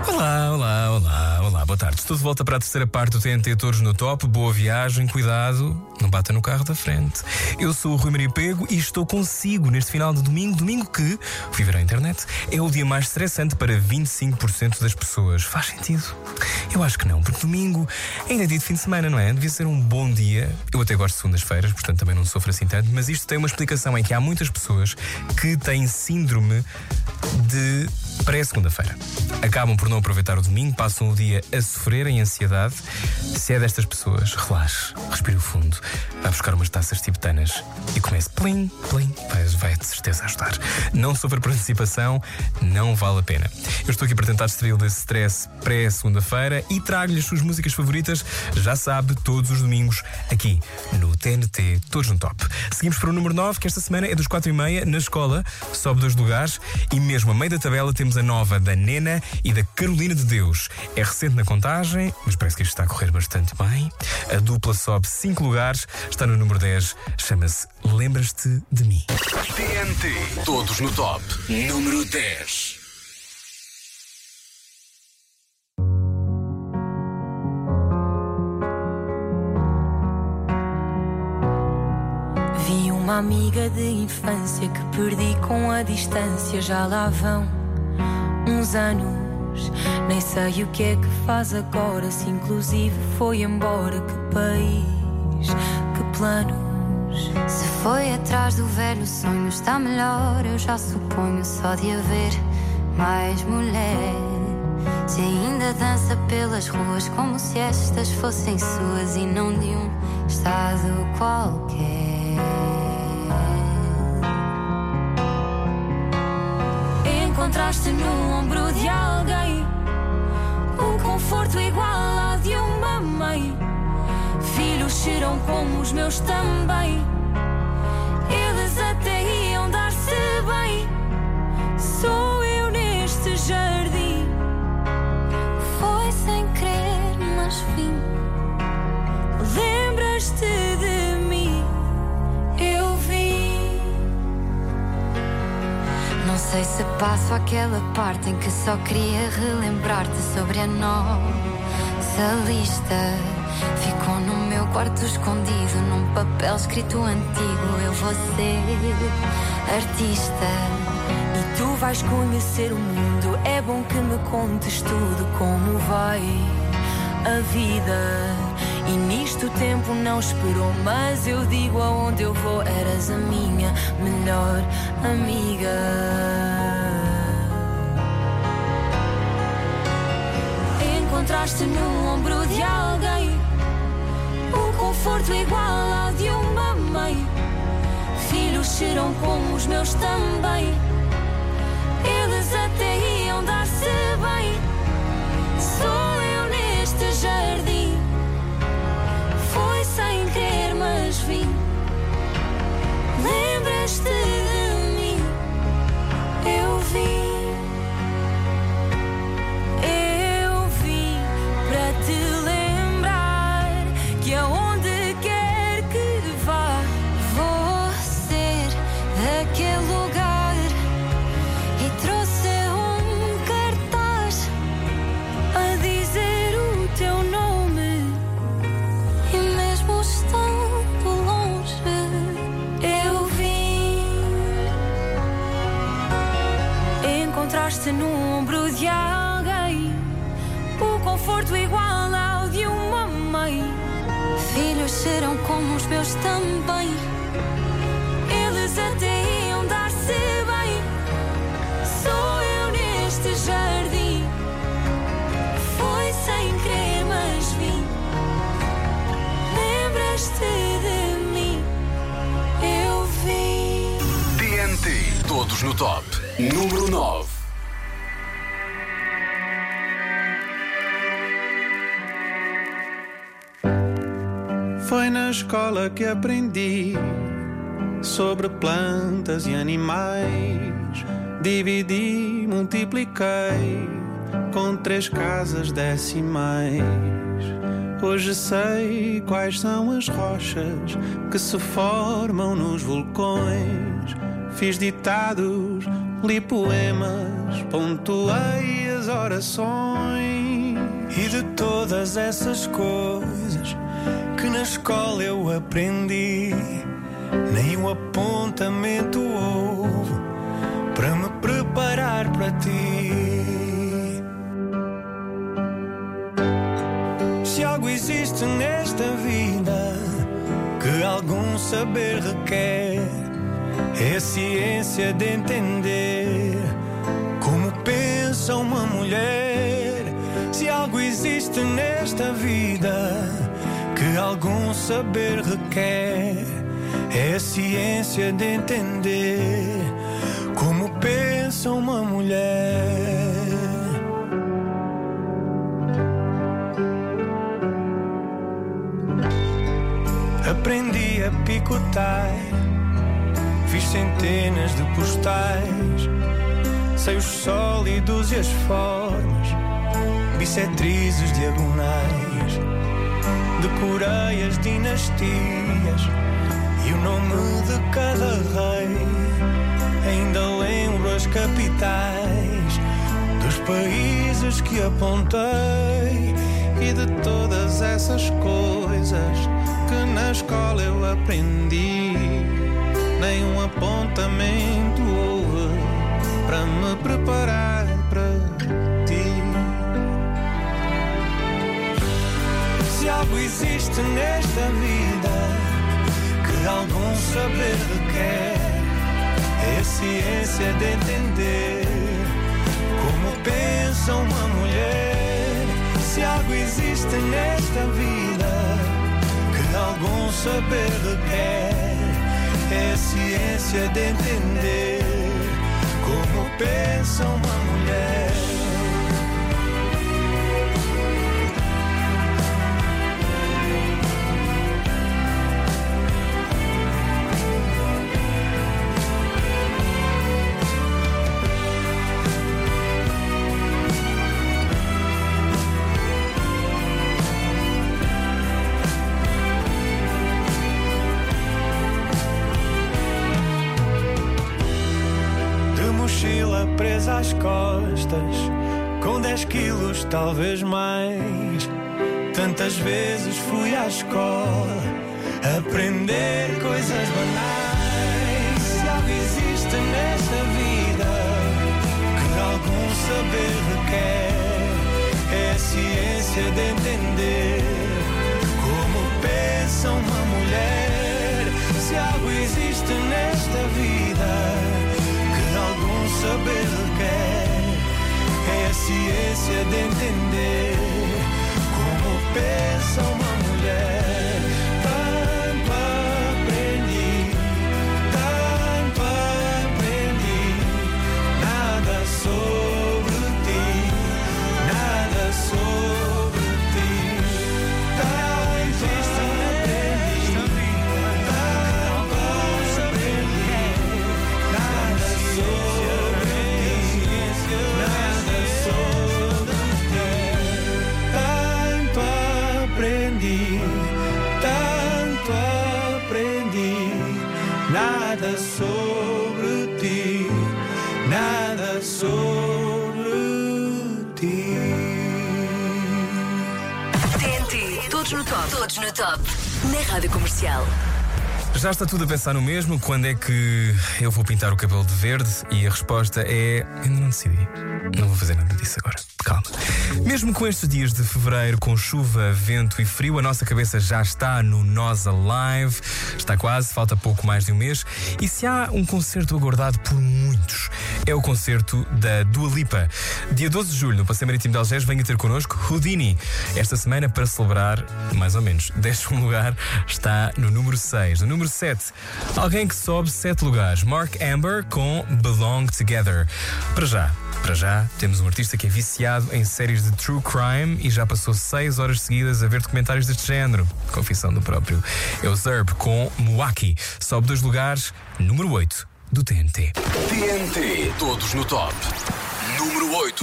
Olá, olá, olá, olá, boa tarde. Estou de volta para a terceira parte do T N T Todos no Top. Boa viagem, cuidado, não bata no carro da frente. Eu sou o Rui Maria Pego e estou consigo neste final de domingo. Domingo que, fui ver à internet, é o dia mais estressante para vinte e cinco por cento das pessoas. Faz sentido? Eu acho que não, porque domingo ainda é dia de fim de semana, não é? Devia ser um bom dia. Eu até gosto de segundas-feiras, portanto também não sofro assim tanto. Mas isto tem uma explicação, é que há muitas pessoas que têm síndrome de pré-segunda-feira. Acabam por não aproveitar o domingo, passam o dia a sofrer em ansiedade. Se é destas pessoas, relaxe, respire fundo, vá buscar umas taças tibetanas e comece plim, plim, vai, vai de certeza ajudar. Não sofra por antecipação, não vale a pena. Eu estou aqui para tentar distraí-lo desse stress pré-segunda-feira e trago-lhe as suas músicas favoritas, já sabe, todos os domingos, aqui no T N T Todos no Top. Seguimos para o número nove, que esta semana é dos quatro e meia, na escola, sobe dois lugares e mesmo a meio da tabela temos a nova da Nena e da Carolina de Deus. É recente na contagem, mas parece que isto está a correr bastante bem. A dupla sobe cinco lugares, está no número dez, chama-se Lembras-te de Mim. T N T Todos no Top, número dez. Vi uma amiga de infância que perdi com a distância. Já lá vão uns anos, nem sei o que é que faz agora. Se inclusive foi embora. Que país, que planos. Se foi atrás do velho sonho, está melhor, eu já suponho. Só de haver mais mulher. Se ainda dança pelas ruas como se estas fossem suas e não de um estado qualquer. Encontraste no ombro de alguém um conforto igual ao de uma mãe. Filhos cheiram como os meus também. Eles até iam dar-se bem. Sou eu neste jardim. Foi sem querer, mas vim. Lembras-te de mim? Eu vi. Não sei se passo aquela parte em que só queria relembrar-te sobre a nossa lista. Ficou no meu quarto escondido, num papel escrito antigo. Eu vou ser artista e tu vais conhecer o mundo. É bom que me contes tudo, como vai a vida. E nisto o tempo não esperou, mas eu digo aonde eu vou. Eras a minha melhor amiga. Encontraste no ombro de alguém um conforto igual ao de uma mãe. Filhos cheiram como os meus também. Eles até iam dar-se bem. Sou eu neste jardim. Foi sem querer, mas vim. Lembras-te de mim? Eu vim. Eu vim para te lembrar que aonde quer que vá, vou ser daquele lugar. E trouxe um cartaz a dizer o teu nome. E mesmo estando longe, eu vim. Encontraste no ombro de alguém o conforto igual ao de uma mãe. Filhos cheiram como os meus também. Eles até iam dar-se bem. Sou eu neste jardim. Foi sem querer, mas vim. Lembras-te de mim? Eu vim. T N T Todos no Top, número nove. Foi na escola que aprendi sobre plantas e animais. Dividi, multipliquei com três casas decimais. Hoje sei quais são as rochas que se formam nos vulcões. Fiz ditados, li poemas, pontuei as tuas orações e de todas essas coisas que na escola eu aprendi. Nem um apontamento houve para me preparar para ti. Se algo existe nesta vida que algum saber requer, é a ciência de entender como pensa uma mulher. Se algo existe nesta vida que algum saber requer, é a ciência de entender como pensa uma mulher. Aprendi a picotar, fiz centenas de postais, sei os sólidos e as formas, bissetrizes diagonais, decorei as dinastias e o nome de cada rei. Ainda lembro as capitais dos países que apontei e de todas essas coisas que na escola eu aprendi. Nenhum apontamento houve para me preparar para ti. Se algo existe nesta vida que algum saber requer, é a ciência de entender como pensa uma mulher. Se algo existe nesta vida que algum saber requer, é a ciência de entender como pensa uma mulher. Mochila presa às costas, com dez quilos talvez mais. Tantas vezes fui à escola aprender coisas banais. Se algo existe nesta vida que algum saber requer, é a ciência de entender como pensa uma mulher. Se algo existe nesta vida algum saber requer, é a ciência de entender como pensa uma mulher. Tanto aprendi, tanto aprendi, nada sobre ti, nada sobre ti. Não existe nesta vida, tanto aprendi, nada sobre ti, nada sobre ti. Tanto aprendi, tanto aprendi, nada sobre ti, nada sobre ti. T N T, todos no top, todos no top, na Rádio Comercial. Já está tudo a pensar no mesmo? Quando é que eu vou pintar o cabelo de verde? E a resposta é: ainda não decidi. Não vou fazer nada disso agora. Calma. Mesmo com estes dias de fevereiro, com chuva, vento e frio, a nossa cabeça já está no Nós Alive. Está quase, falta pouco mais de um mês. E se há um concerto aguardado por muitos, é o concerto da Dua Lipa. Dia doze de julho, no Passeio Marítimo de Algés, venha ter connosco Houdini. Esta semana, para celebrar, mais ou menos, décimo lugar, está no número seis. No número sete, alguém que sobe sete lugares, Mark Amber com Belong Together. Para já, para já, temos um artista que é viciado em séries de true crime e já passou seis horas seguidas a ver documentários deste género. Confissão do próprio. É o Zerb com Muaki. Sobe dois lugares, número oito do T N T. T N T, todos no top. Número oito.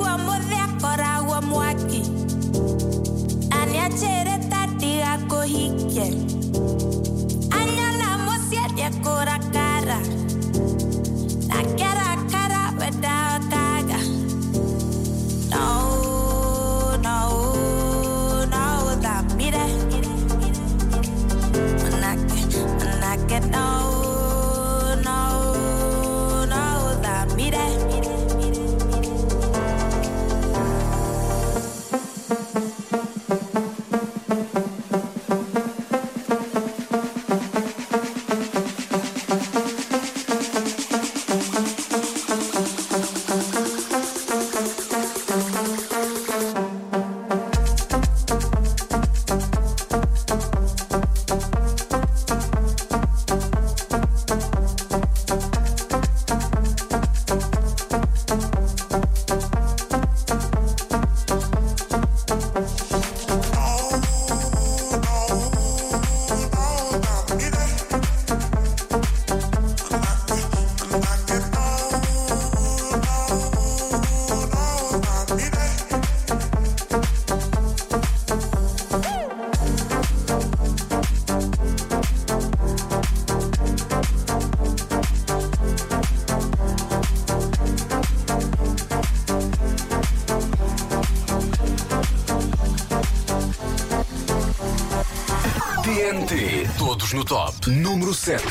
T N T, todos no top. Número sete.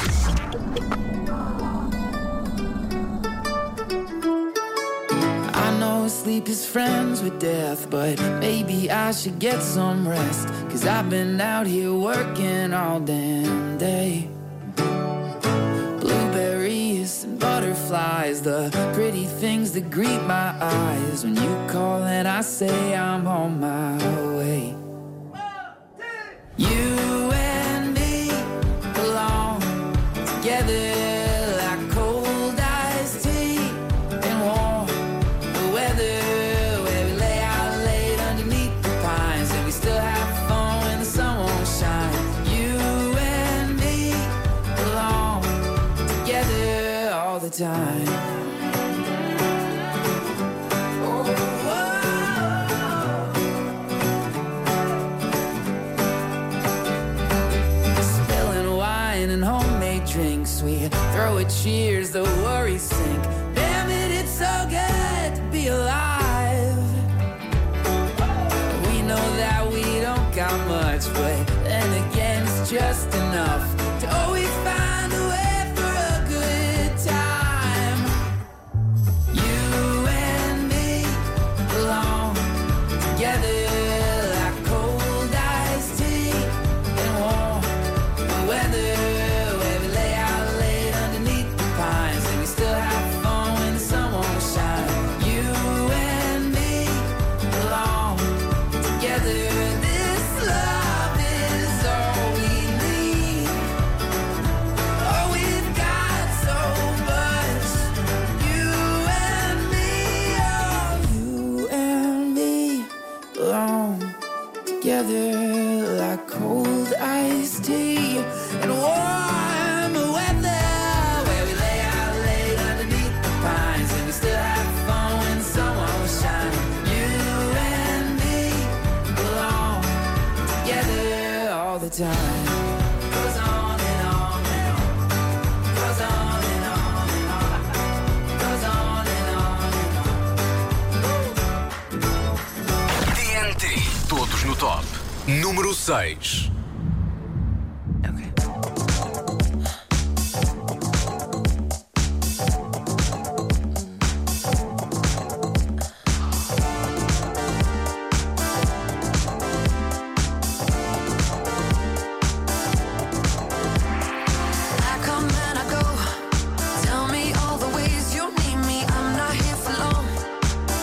Sleep is friends with death, but maybe I should get some rest, 'cause I've been out here working all damn day. Blueberries and butterflies, the pretty things that greet my eyes when you call and I say I'm on my way. You and me belong together. Time. Oh, spilling wine and homemade drinks, we throw a cheers, the worries sink. Damn it, it's so good to be alive. We know that we don't got much, but then again it's just enough to always find a way. Like cold iced tea and warm weather, where we lay out late underneath the pines, and we still have fun when the sun won't shine. You and me belong together all the time. Goes on and on and on. Goes on and on and on. Goes on and on and on. T N T, todos no top. Número seis.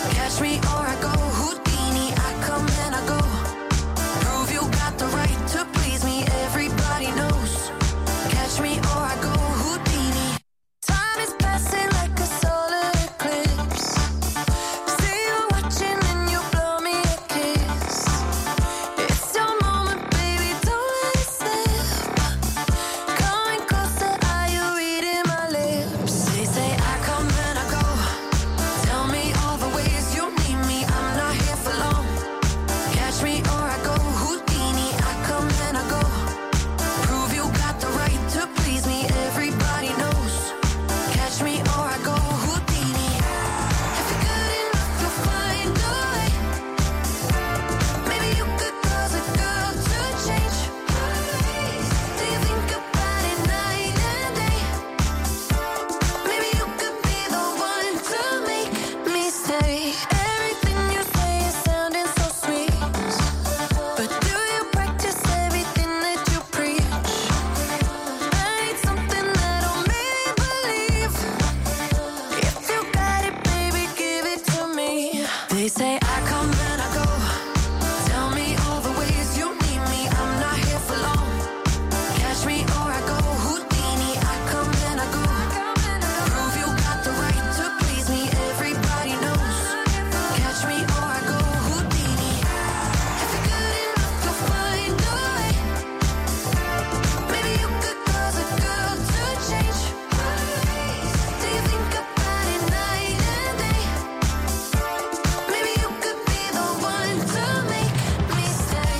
To I come and I go. Tell me all the ways you need me. I'm not here for long. Catch me or I go Houdini. I come and I go. Prove you got the right to please me. Everybody knows. Catch me or I go Houdini. If you're good enough, you'll find a way. Maybe you could cause a girl to change. Do you think about it night and day? Maybe you could be the one to make me stay.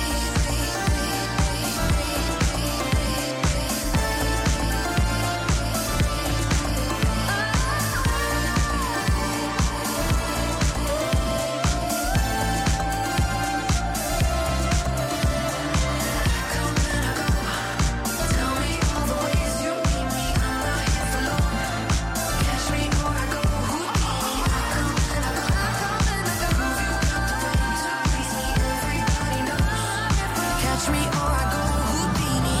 Tell me all the ways you need me. I'm not here for long. Catch me or I go Houdini. I come and I go. Prove you got the right to please me. Everybody knows. Catch me or I go Houdini.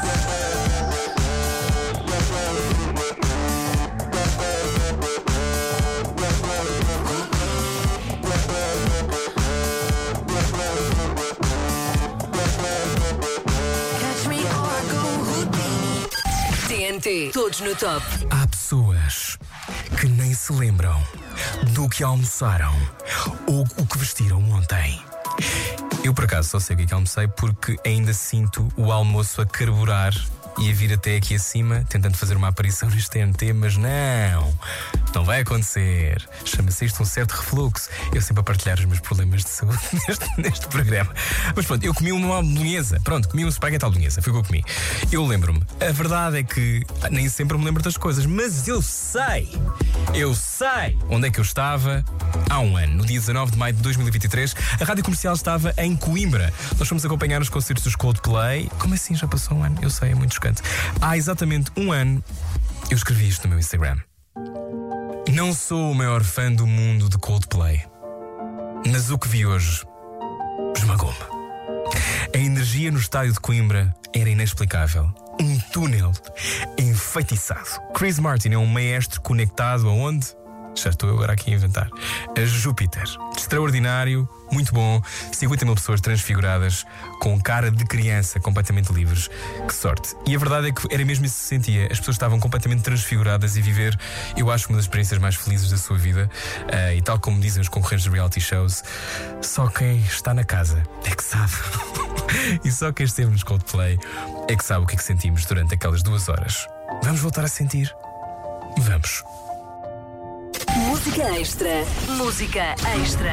Catch me or I go Houdini. T N T, todos no top. Há pessoas que nem se lembram do que almoçaram ou o que vestiram ontem. Eu, por acaso, só sei o que é que almocei porque ainda sinto o almoço a carburar e a vir até aqui acima, tentando fazer uma aparição neste T N T, mas não, não vai acontecer. Chama-se isto um certo refluxo. Eu sempre a partilhar os meus problemas de saúde neste, neste programa. Mas pronto, eu comi uma bolonhesa. Pronto, comi um espaguete à bolonhesa, foi o que eu comi. Eu lembro-me, a verdade é que nem sempre me lembro das coisas, mas eu sei, eu sei onde é que eu estava há um ano. No dia dezanove de maio de dois mil e vinte e três, a Rádio Comercial estava em Coimbra. Nós fomos acompanhar os concertos dos Coldplay. Como assim já passou um ano? Eu sei, é muito chocante. Há exatamente um ano eu escrevi isto no meu Instagram. Não sou o maior fã do mundo de Coldplay, mas o que vi hoje esmagou-me. A energia no estádio de Coimbra era inexplicável. Um túnel enfeitiçado. Chris Martin é um maestro conectado aonde? Já estou agora aqui a inventar. A Júpiter. Extraordinário, muito bom. cinquenta mil pessoas transfiguradas, com cara de criança, completamente livres. Que sorte. E a verdade é que era mesmo isso que se sentia. As pessoas estavam completamente transfiguradas e viver, eu acho, uma das experiências mais felizes da sua vida. Uh, e tal como dizem os concorrentes de reality shows, só quem está na casa é que sabe. E só quem esteve nos Coldplay é que sabe o que é que sentimos durante aquelas duas horas. Vamos voltar a sentir? Vamos. Música extra. Música extra.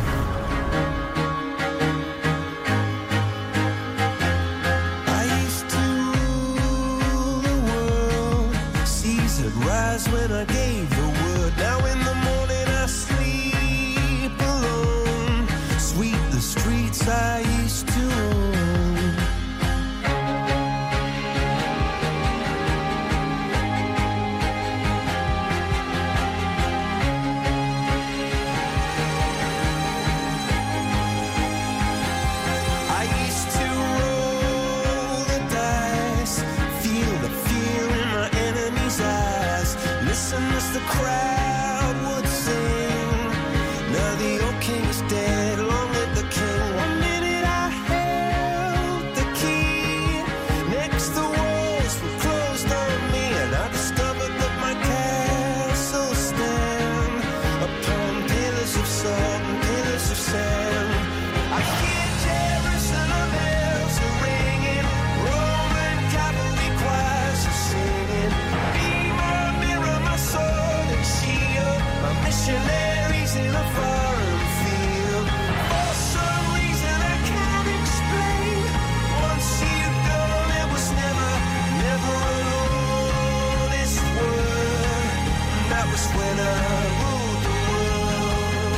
I used to rule the world. Seas would rise when I gave the word. Now in the morning I sleep alone. Sweep the streets I used to own. As the crowd would sing, now the old king is dead, long live the king. One minute I held the key, next the walls were closed on me, and I discovered that my castle stand upon pillars of salt and pillars of sand. I hear Jerusalem bells are ringing, Roman cavalry choirs are singing. Be my mirror, my sword and shield, my missionaries in a foreign field. For some reason I can't explain, once you've gone it was never, never an honest word. That was when I ruled the world.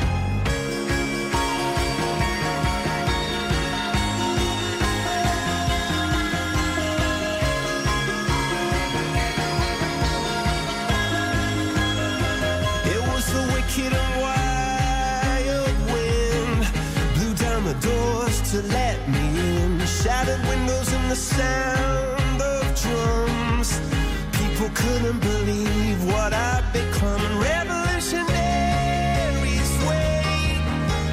It was the wicked and wild wind, blew down the doors to let me in, shattered windows and the sound of drums. People couldn't believe what I'd become. Revolutionaries wait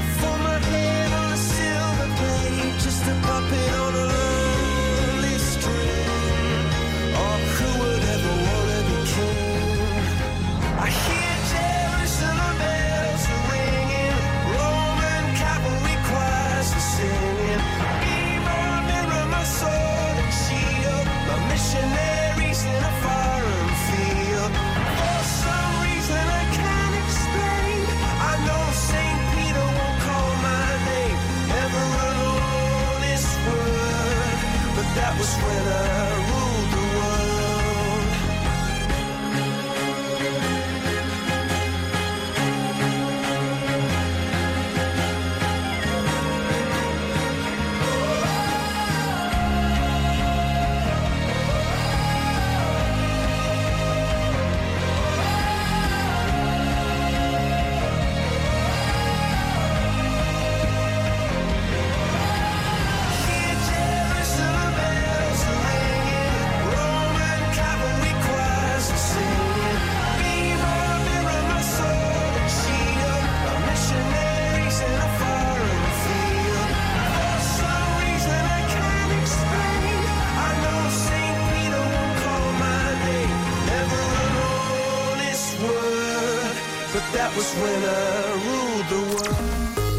That was when I ruled the world.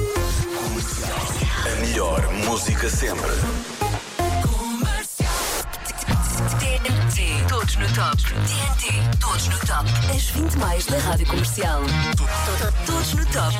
A melhor música sempre. T N T, todos no top. T N T, todos no top. As vinte mais da Rádio Comercial. Todos no top.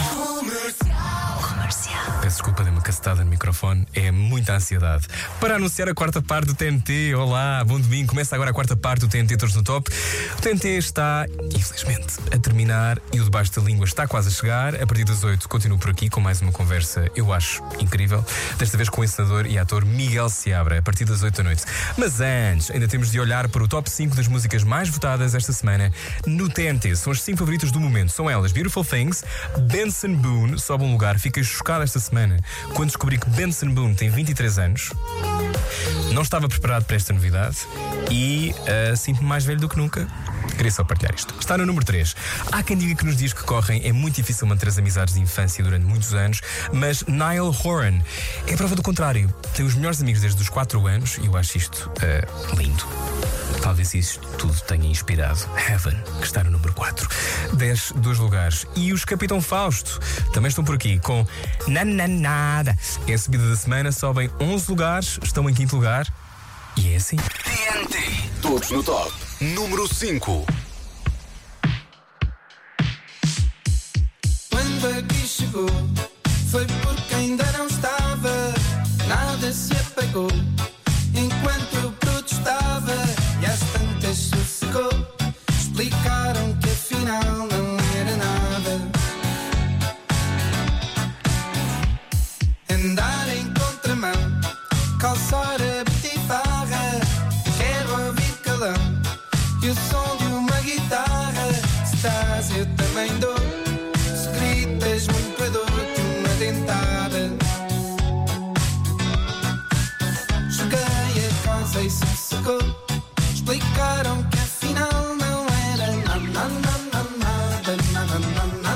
Comercial. Peço desculpa, dei uma cacetada no microfone. É muita ansiedade. Para anunciar a quarta parte do T N T. Olá, bom domingo. Começa agora a quarta parte do T N T Todos no Top. O T N T está, infelizmente, a terminar e o Debaixo da Língua está quase a chegar. A partir das oito continuo por aqui com mais uma conversa, eu acho, incrível. Desta vez com o encenador e ator Miguel Seabra, a partir das oito da noite. Mas antes, ainda temos de olhar para o top cinco das músicas mais votadas esta semana no T N T. São as cinco favoritas do momento. São elas: Beautiful Things, Benson Boone, sobe um lugar. Fiquei chocado esta semana quando descobri que Benson Boone tem vinte e três anos. Não estava preparado para esta novidade e uh, sinto-me mais velho do que nunca. Queria só partilhar isto. Está no número três. Há quem diga que nos dias que correm é muito difícil manter as amizades de infância durante muitos anos, mas Niall Horan é a prova do contrário. Tem os melhores amigos desde os quatro anos e eu acho isto uh, lindo. Talvez isto tudo tenha inspirado Heaven, que está no número quatro. Desce dois lugares. E os Capitão Fausto também estão por aqui com Nananada. É a subida da semana, sobem onze lugares, estão em quinto lugar. E é assim. T N T, todos no top. Número cinco. Quando aqui chegou, foi porque ainda não estava, nada se apagou. Enquanto eu protestava e às tantas sossegou, explicaram que afinal não era nada. Andar em contramão, calçar a betifarra, quero ouvir calão e o som de uma guitarra. Se estás eu também dou, se gritas muito eu dou-te uma dentada. Joguei a casa e sossegou, explicaram que afinal não era nada, nada, nada, nada, nada,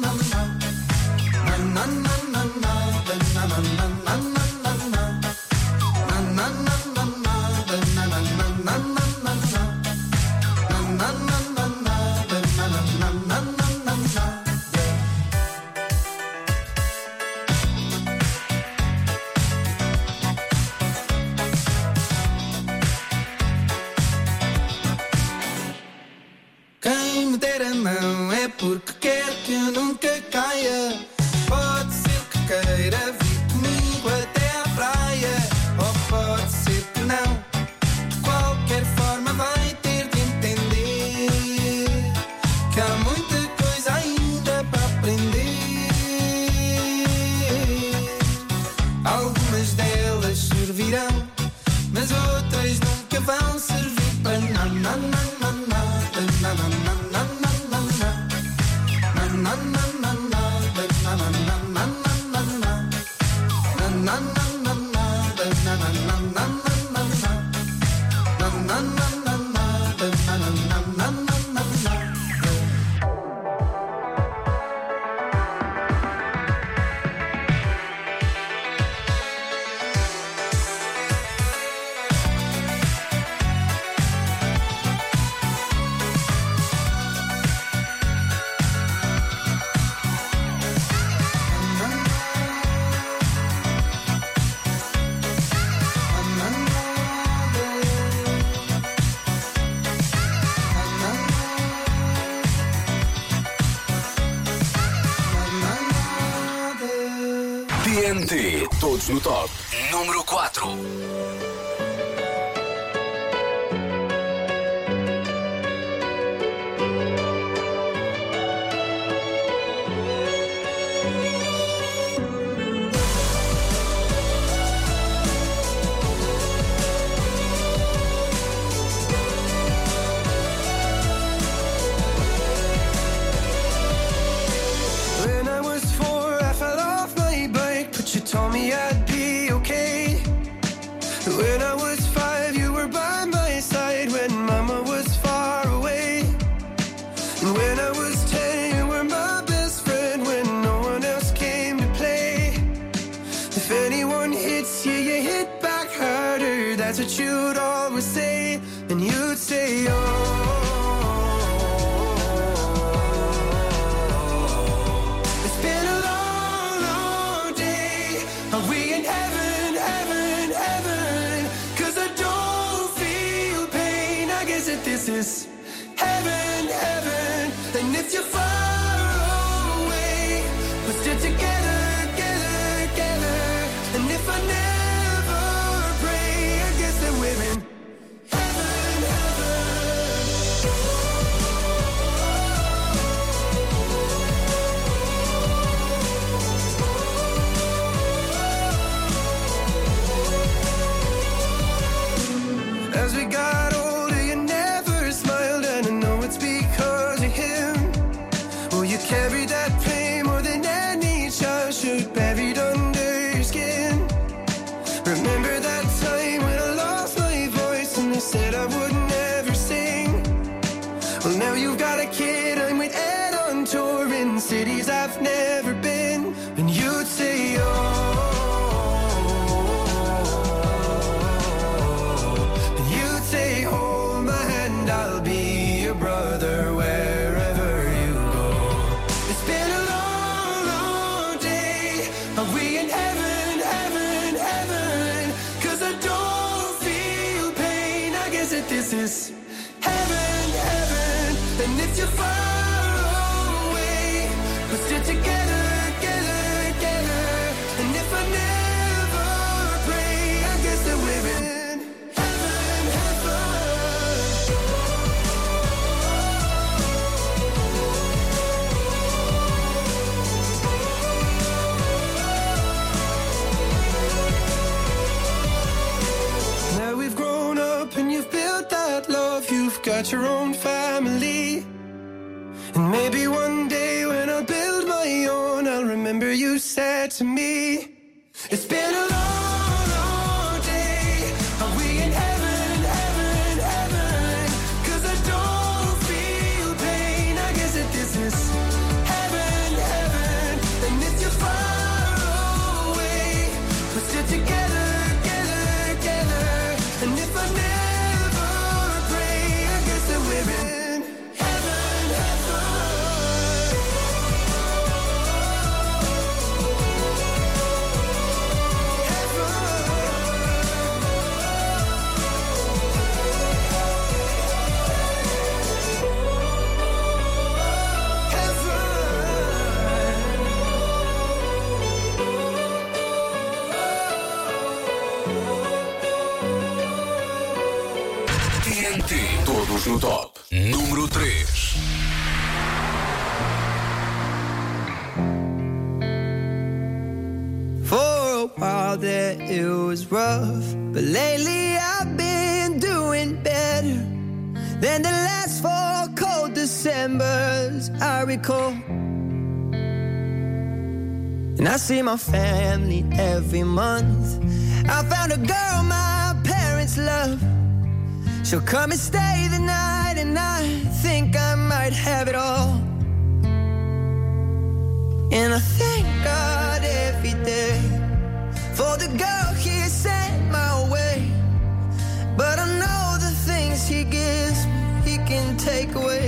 quem me der a mão é porque quer que eu nunca caia. Pode ser que queira vir comigo até à praia, ou pode ser que não. De qualquer forma vai ter de entender que há muita coisa ainda para aprender. Algumas delas servirão, mas outras nunca vão servir para nada, nada, nada, nada, T N T, todos no top. Número quatro. When I was four, I fell off my bike, but you told me I'd be okay. When I was five, you were by my side when mama was far away. And when I was ten, you were my best friend when no one else came to play. If anyone hits you, you hit back harder. That's what you'd always say. And you'd say, oh. this is heaven, heaven. And if you're far away, we're still together, together, together. And if I never pray, I guess that we're in heaven, heaven. As we got older, you never smiled, and I know it's because of him. Oh, you carried that pain more than any child should, buried under your skin. Remember that time when I lost my voice and they said I would never sing? Well, now you've got a kid, I'm with Ed on tour in cities I've never been. And you'd say, oh, say, hold my hand, I'll be your brother wherever you go. It's been a long, long day. Are we in heaven, heaven, heaven? Cause I don't feel pain. I guess that this is heaven, heaven. And if you're far away, we're still together, together, together. And if I never pray, I guess that we're in got your own family. And maybe one day when I build my own, I'll remember you said to me, it's been a long, long day. Are we in heaven, heaven, heaven? Cause I don't feel pain. I guess that this is heaven, heaven. And if you're far away, we're still together, together, together. And if I never Todos no top. Número três. For a while there it was rough, but lately I've been doing better than the last four cold Decembers I recall. And I see my family every month. I found a girl my parents love. She'll come and stay the night, and I think I might have it all. And I thank God every day for the girl He sent my way. But I know the things He gives me, He can take away.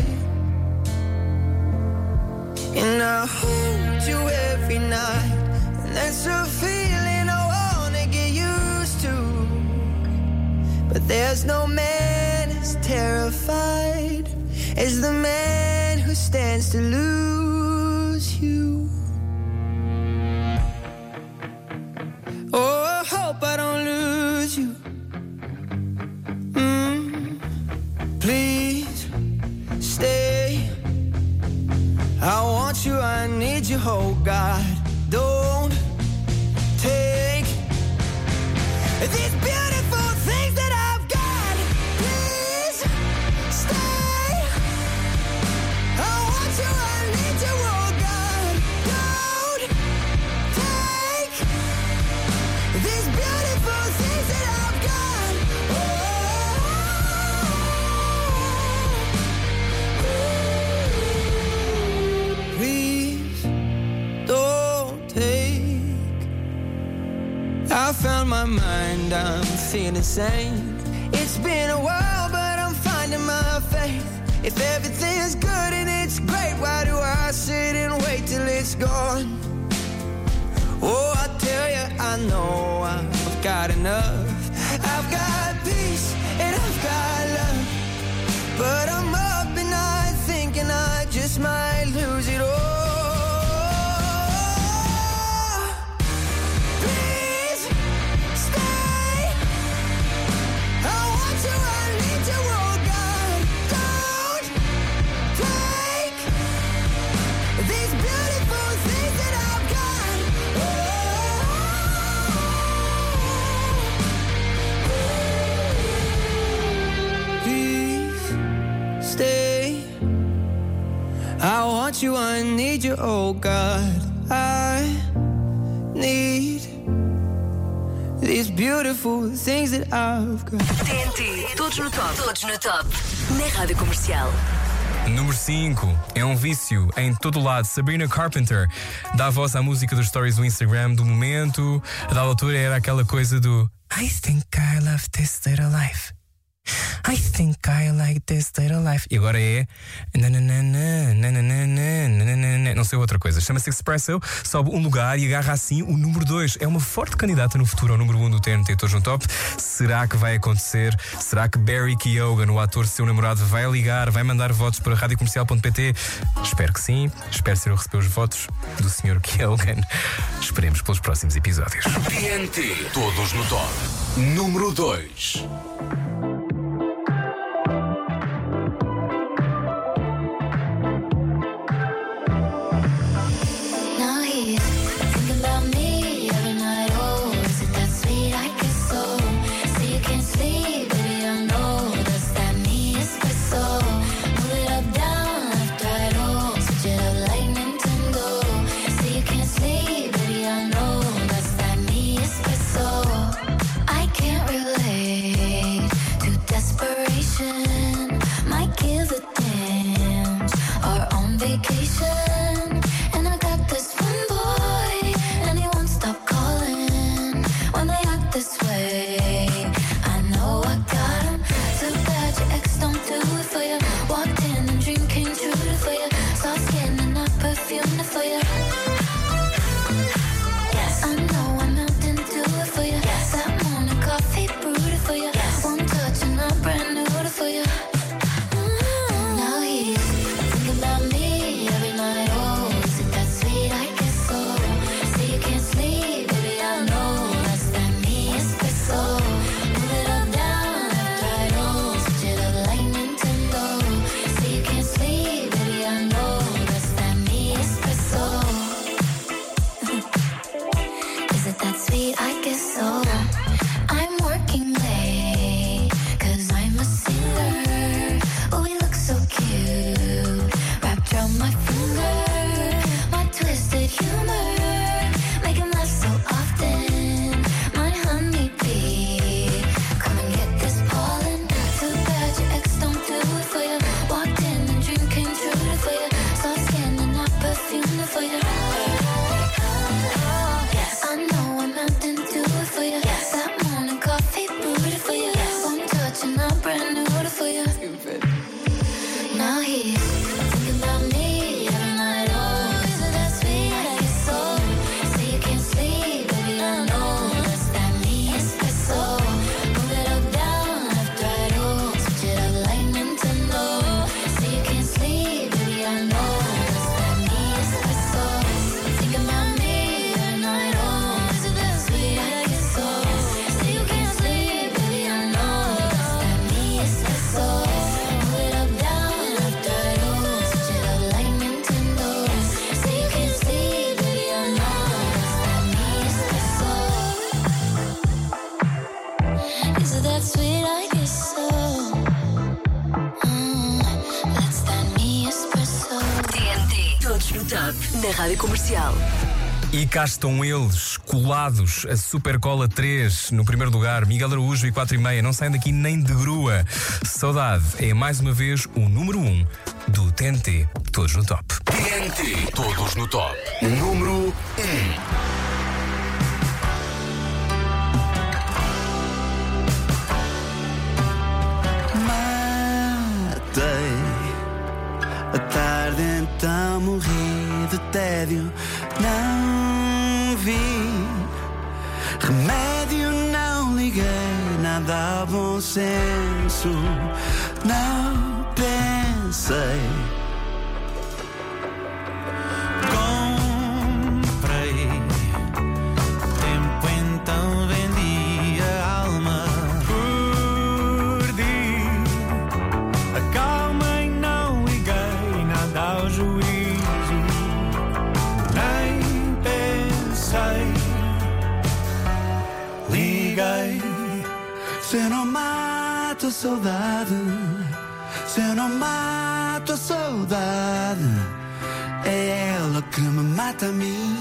And I hold you every night, and that's a feeling I wanna get used to. But there's no man as terrified as the man who stands to lose you. Oh, I hope I don't lose you. Mm, please stay. I want you, I need you, oh God. Don't take these beautiful things that I've got. Please stay. I want you, I need you, oh God. Don't take these beautiful things that I've got. Oh, please don't take. I found my mind, I'm feeling sane. It's been a while, but I'm finding my faith. If everything's good and it's great, why do I sit and wait till it's gone? Oh, I tell you, I know I've got enough. I've got peace and I've got love, but you, I need you, oh God. I need these beautiful things that I've got. T N T, todos no top. Todos no top. Na Rádio Comercial. Número cinco, é um vício em todo lado. Sabrina Carpenter dá voz à música dos stories do Instagram do momento. A da altura era aquela coisa do I think I love this little life. I think I like this little life. E agora é nananana, nananana, nananana. Não sei outra coisa. Chama-se Expresso, sobe um lugar e agarra assim o número dois. É uma forte candidata no futuro ao número um do T N T Todos no Top. Será que vai acontecer? Será que Barry Keoghan, o ator seu namorado, vai ligar, vai mandar votos para rádio comercial ponto pt? Espero que sim. Espero ser eu receber os votos do senhor Keoghan. Esperemos pelos próximos episódios. T N T Todos no Top. Número dois. Na Rádio Comercial. E cá estão eles, colados, a Super Cola três, no primeiro lugar, Miguel Araújo e quatro e meia, não saem daqui nem de grua. Saudade é mais uma vez o número um do T N T Todos no Top. T N T Todos no Top. Número um. A tarde então morri de tédio, não vi remédio, não liguei nada ao bom senso, não pensei. Comprei tempo, então vendi a alma. Perdi a calma e não liguei nada ao juízo, nem pensei. Liguei. Se eu não mato a saudade, se eu não mato a saudade, É ela que me mata a mim.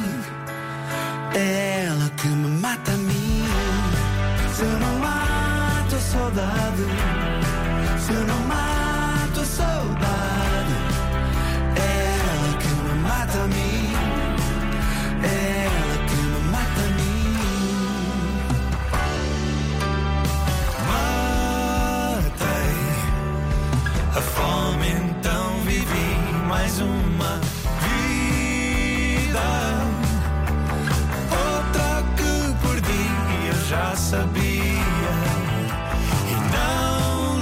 É ela que me mata a mim. Se eu não mato a saudade, se eu não mato a saudade, é ela que me mata a mim. É ela que me mata a mim. Matei a fome, então vivi mais uma vida. Outra que perdi, eu já sabia e não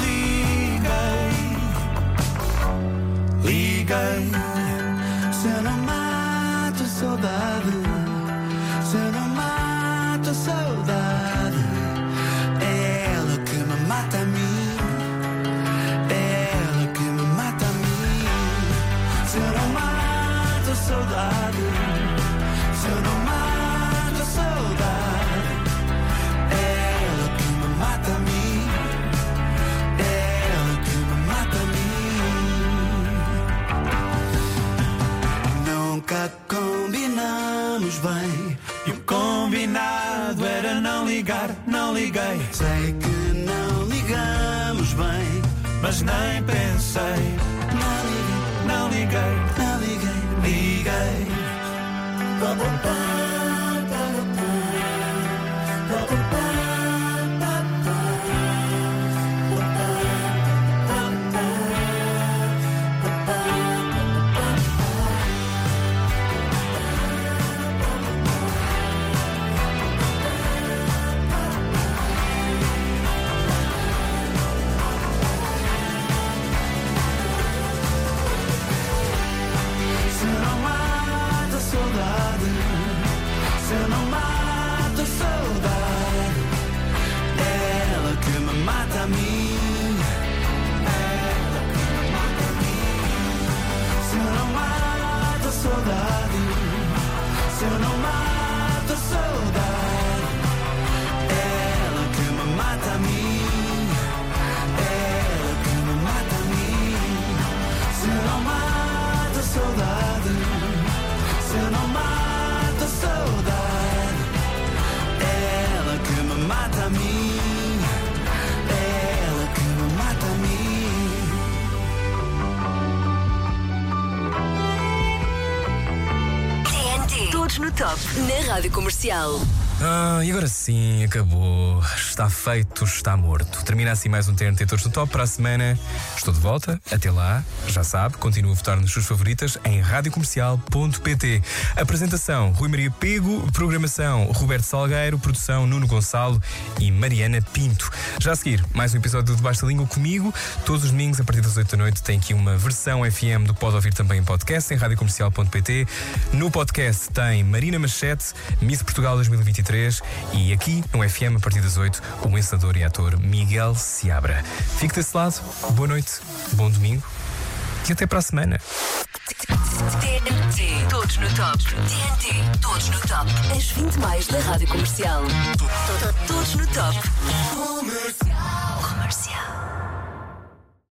liguei. Liguei. Se eu não mato a saudade, se eu não mato a saudade, é ela que me mata a mim. É ela que me mata a mim. Se eu não mato a saudade, se eu não mato a saudade, é ela que me mata a mim. É ela que me mata a mim. Nunca combinamos bem. E o combinado era não ligar, não liguei. Sei que não ligamos bem, mas nem pensei. não liguei, Não liguei, não liguei, liguei. Se eu não mato a saudade, se eu não mato a saudade, é ela que me mata a mim. É ela que me mata a mim. Se eu não mato a saudade, se eu não mato a saudade, é ela que me mata a mim. É ela que me mata a mim. Se eu não mato a saudade, se eu não mato a saudade, é ela que me mata a mim. É ela que me mata a mim. T N T. Todos no top. Na Rádio Comercial. Ah, e agora sim, acabou. Está feito, está morto. Termina assim mais um T N T Todos no Top. Para a semana estou de volta. Até lá, já sabe, continua a votar nas suas favoritas em rádio comercial ponto pt. Apresentação: Rui Maria Pego. Programação: Roberto Salgueiro. Produção: Nuno Gonçalo e Mariana Pinto. Já a seguir, mais um episódio do Debaixo da Língua comigo. Todos os domingos, a partir das oito da noite, tem aqui uma versão F M do Pode Ouvir também em podcast, em rádio comercial ponto pt. No podcast tem Marina Machete, Miss Portugal dois mil e vinte e três. E aqui no F M, a partir das oito, o encenador e ator Miguel Seabra. Fique desse lado, boa noite, bom domingo e até para a semana. T N T. Todos no top. T N T. Todos no top. As vinte mais da Rádio Comercial. Todos no top. Comercial. Comercial.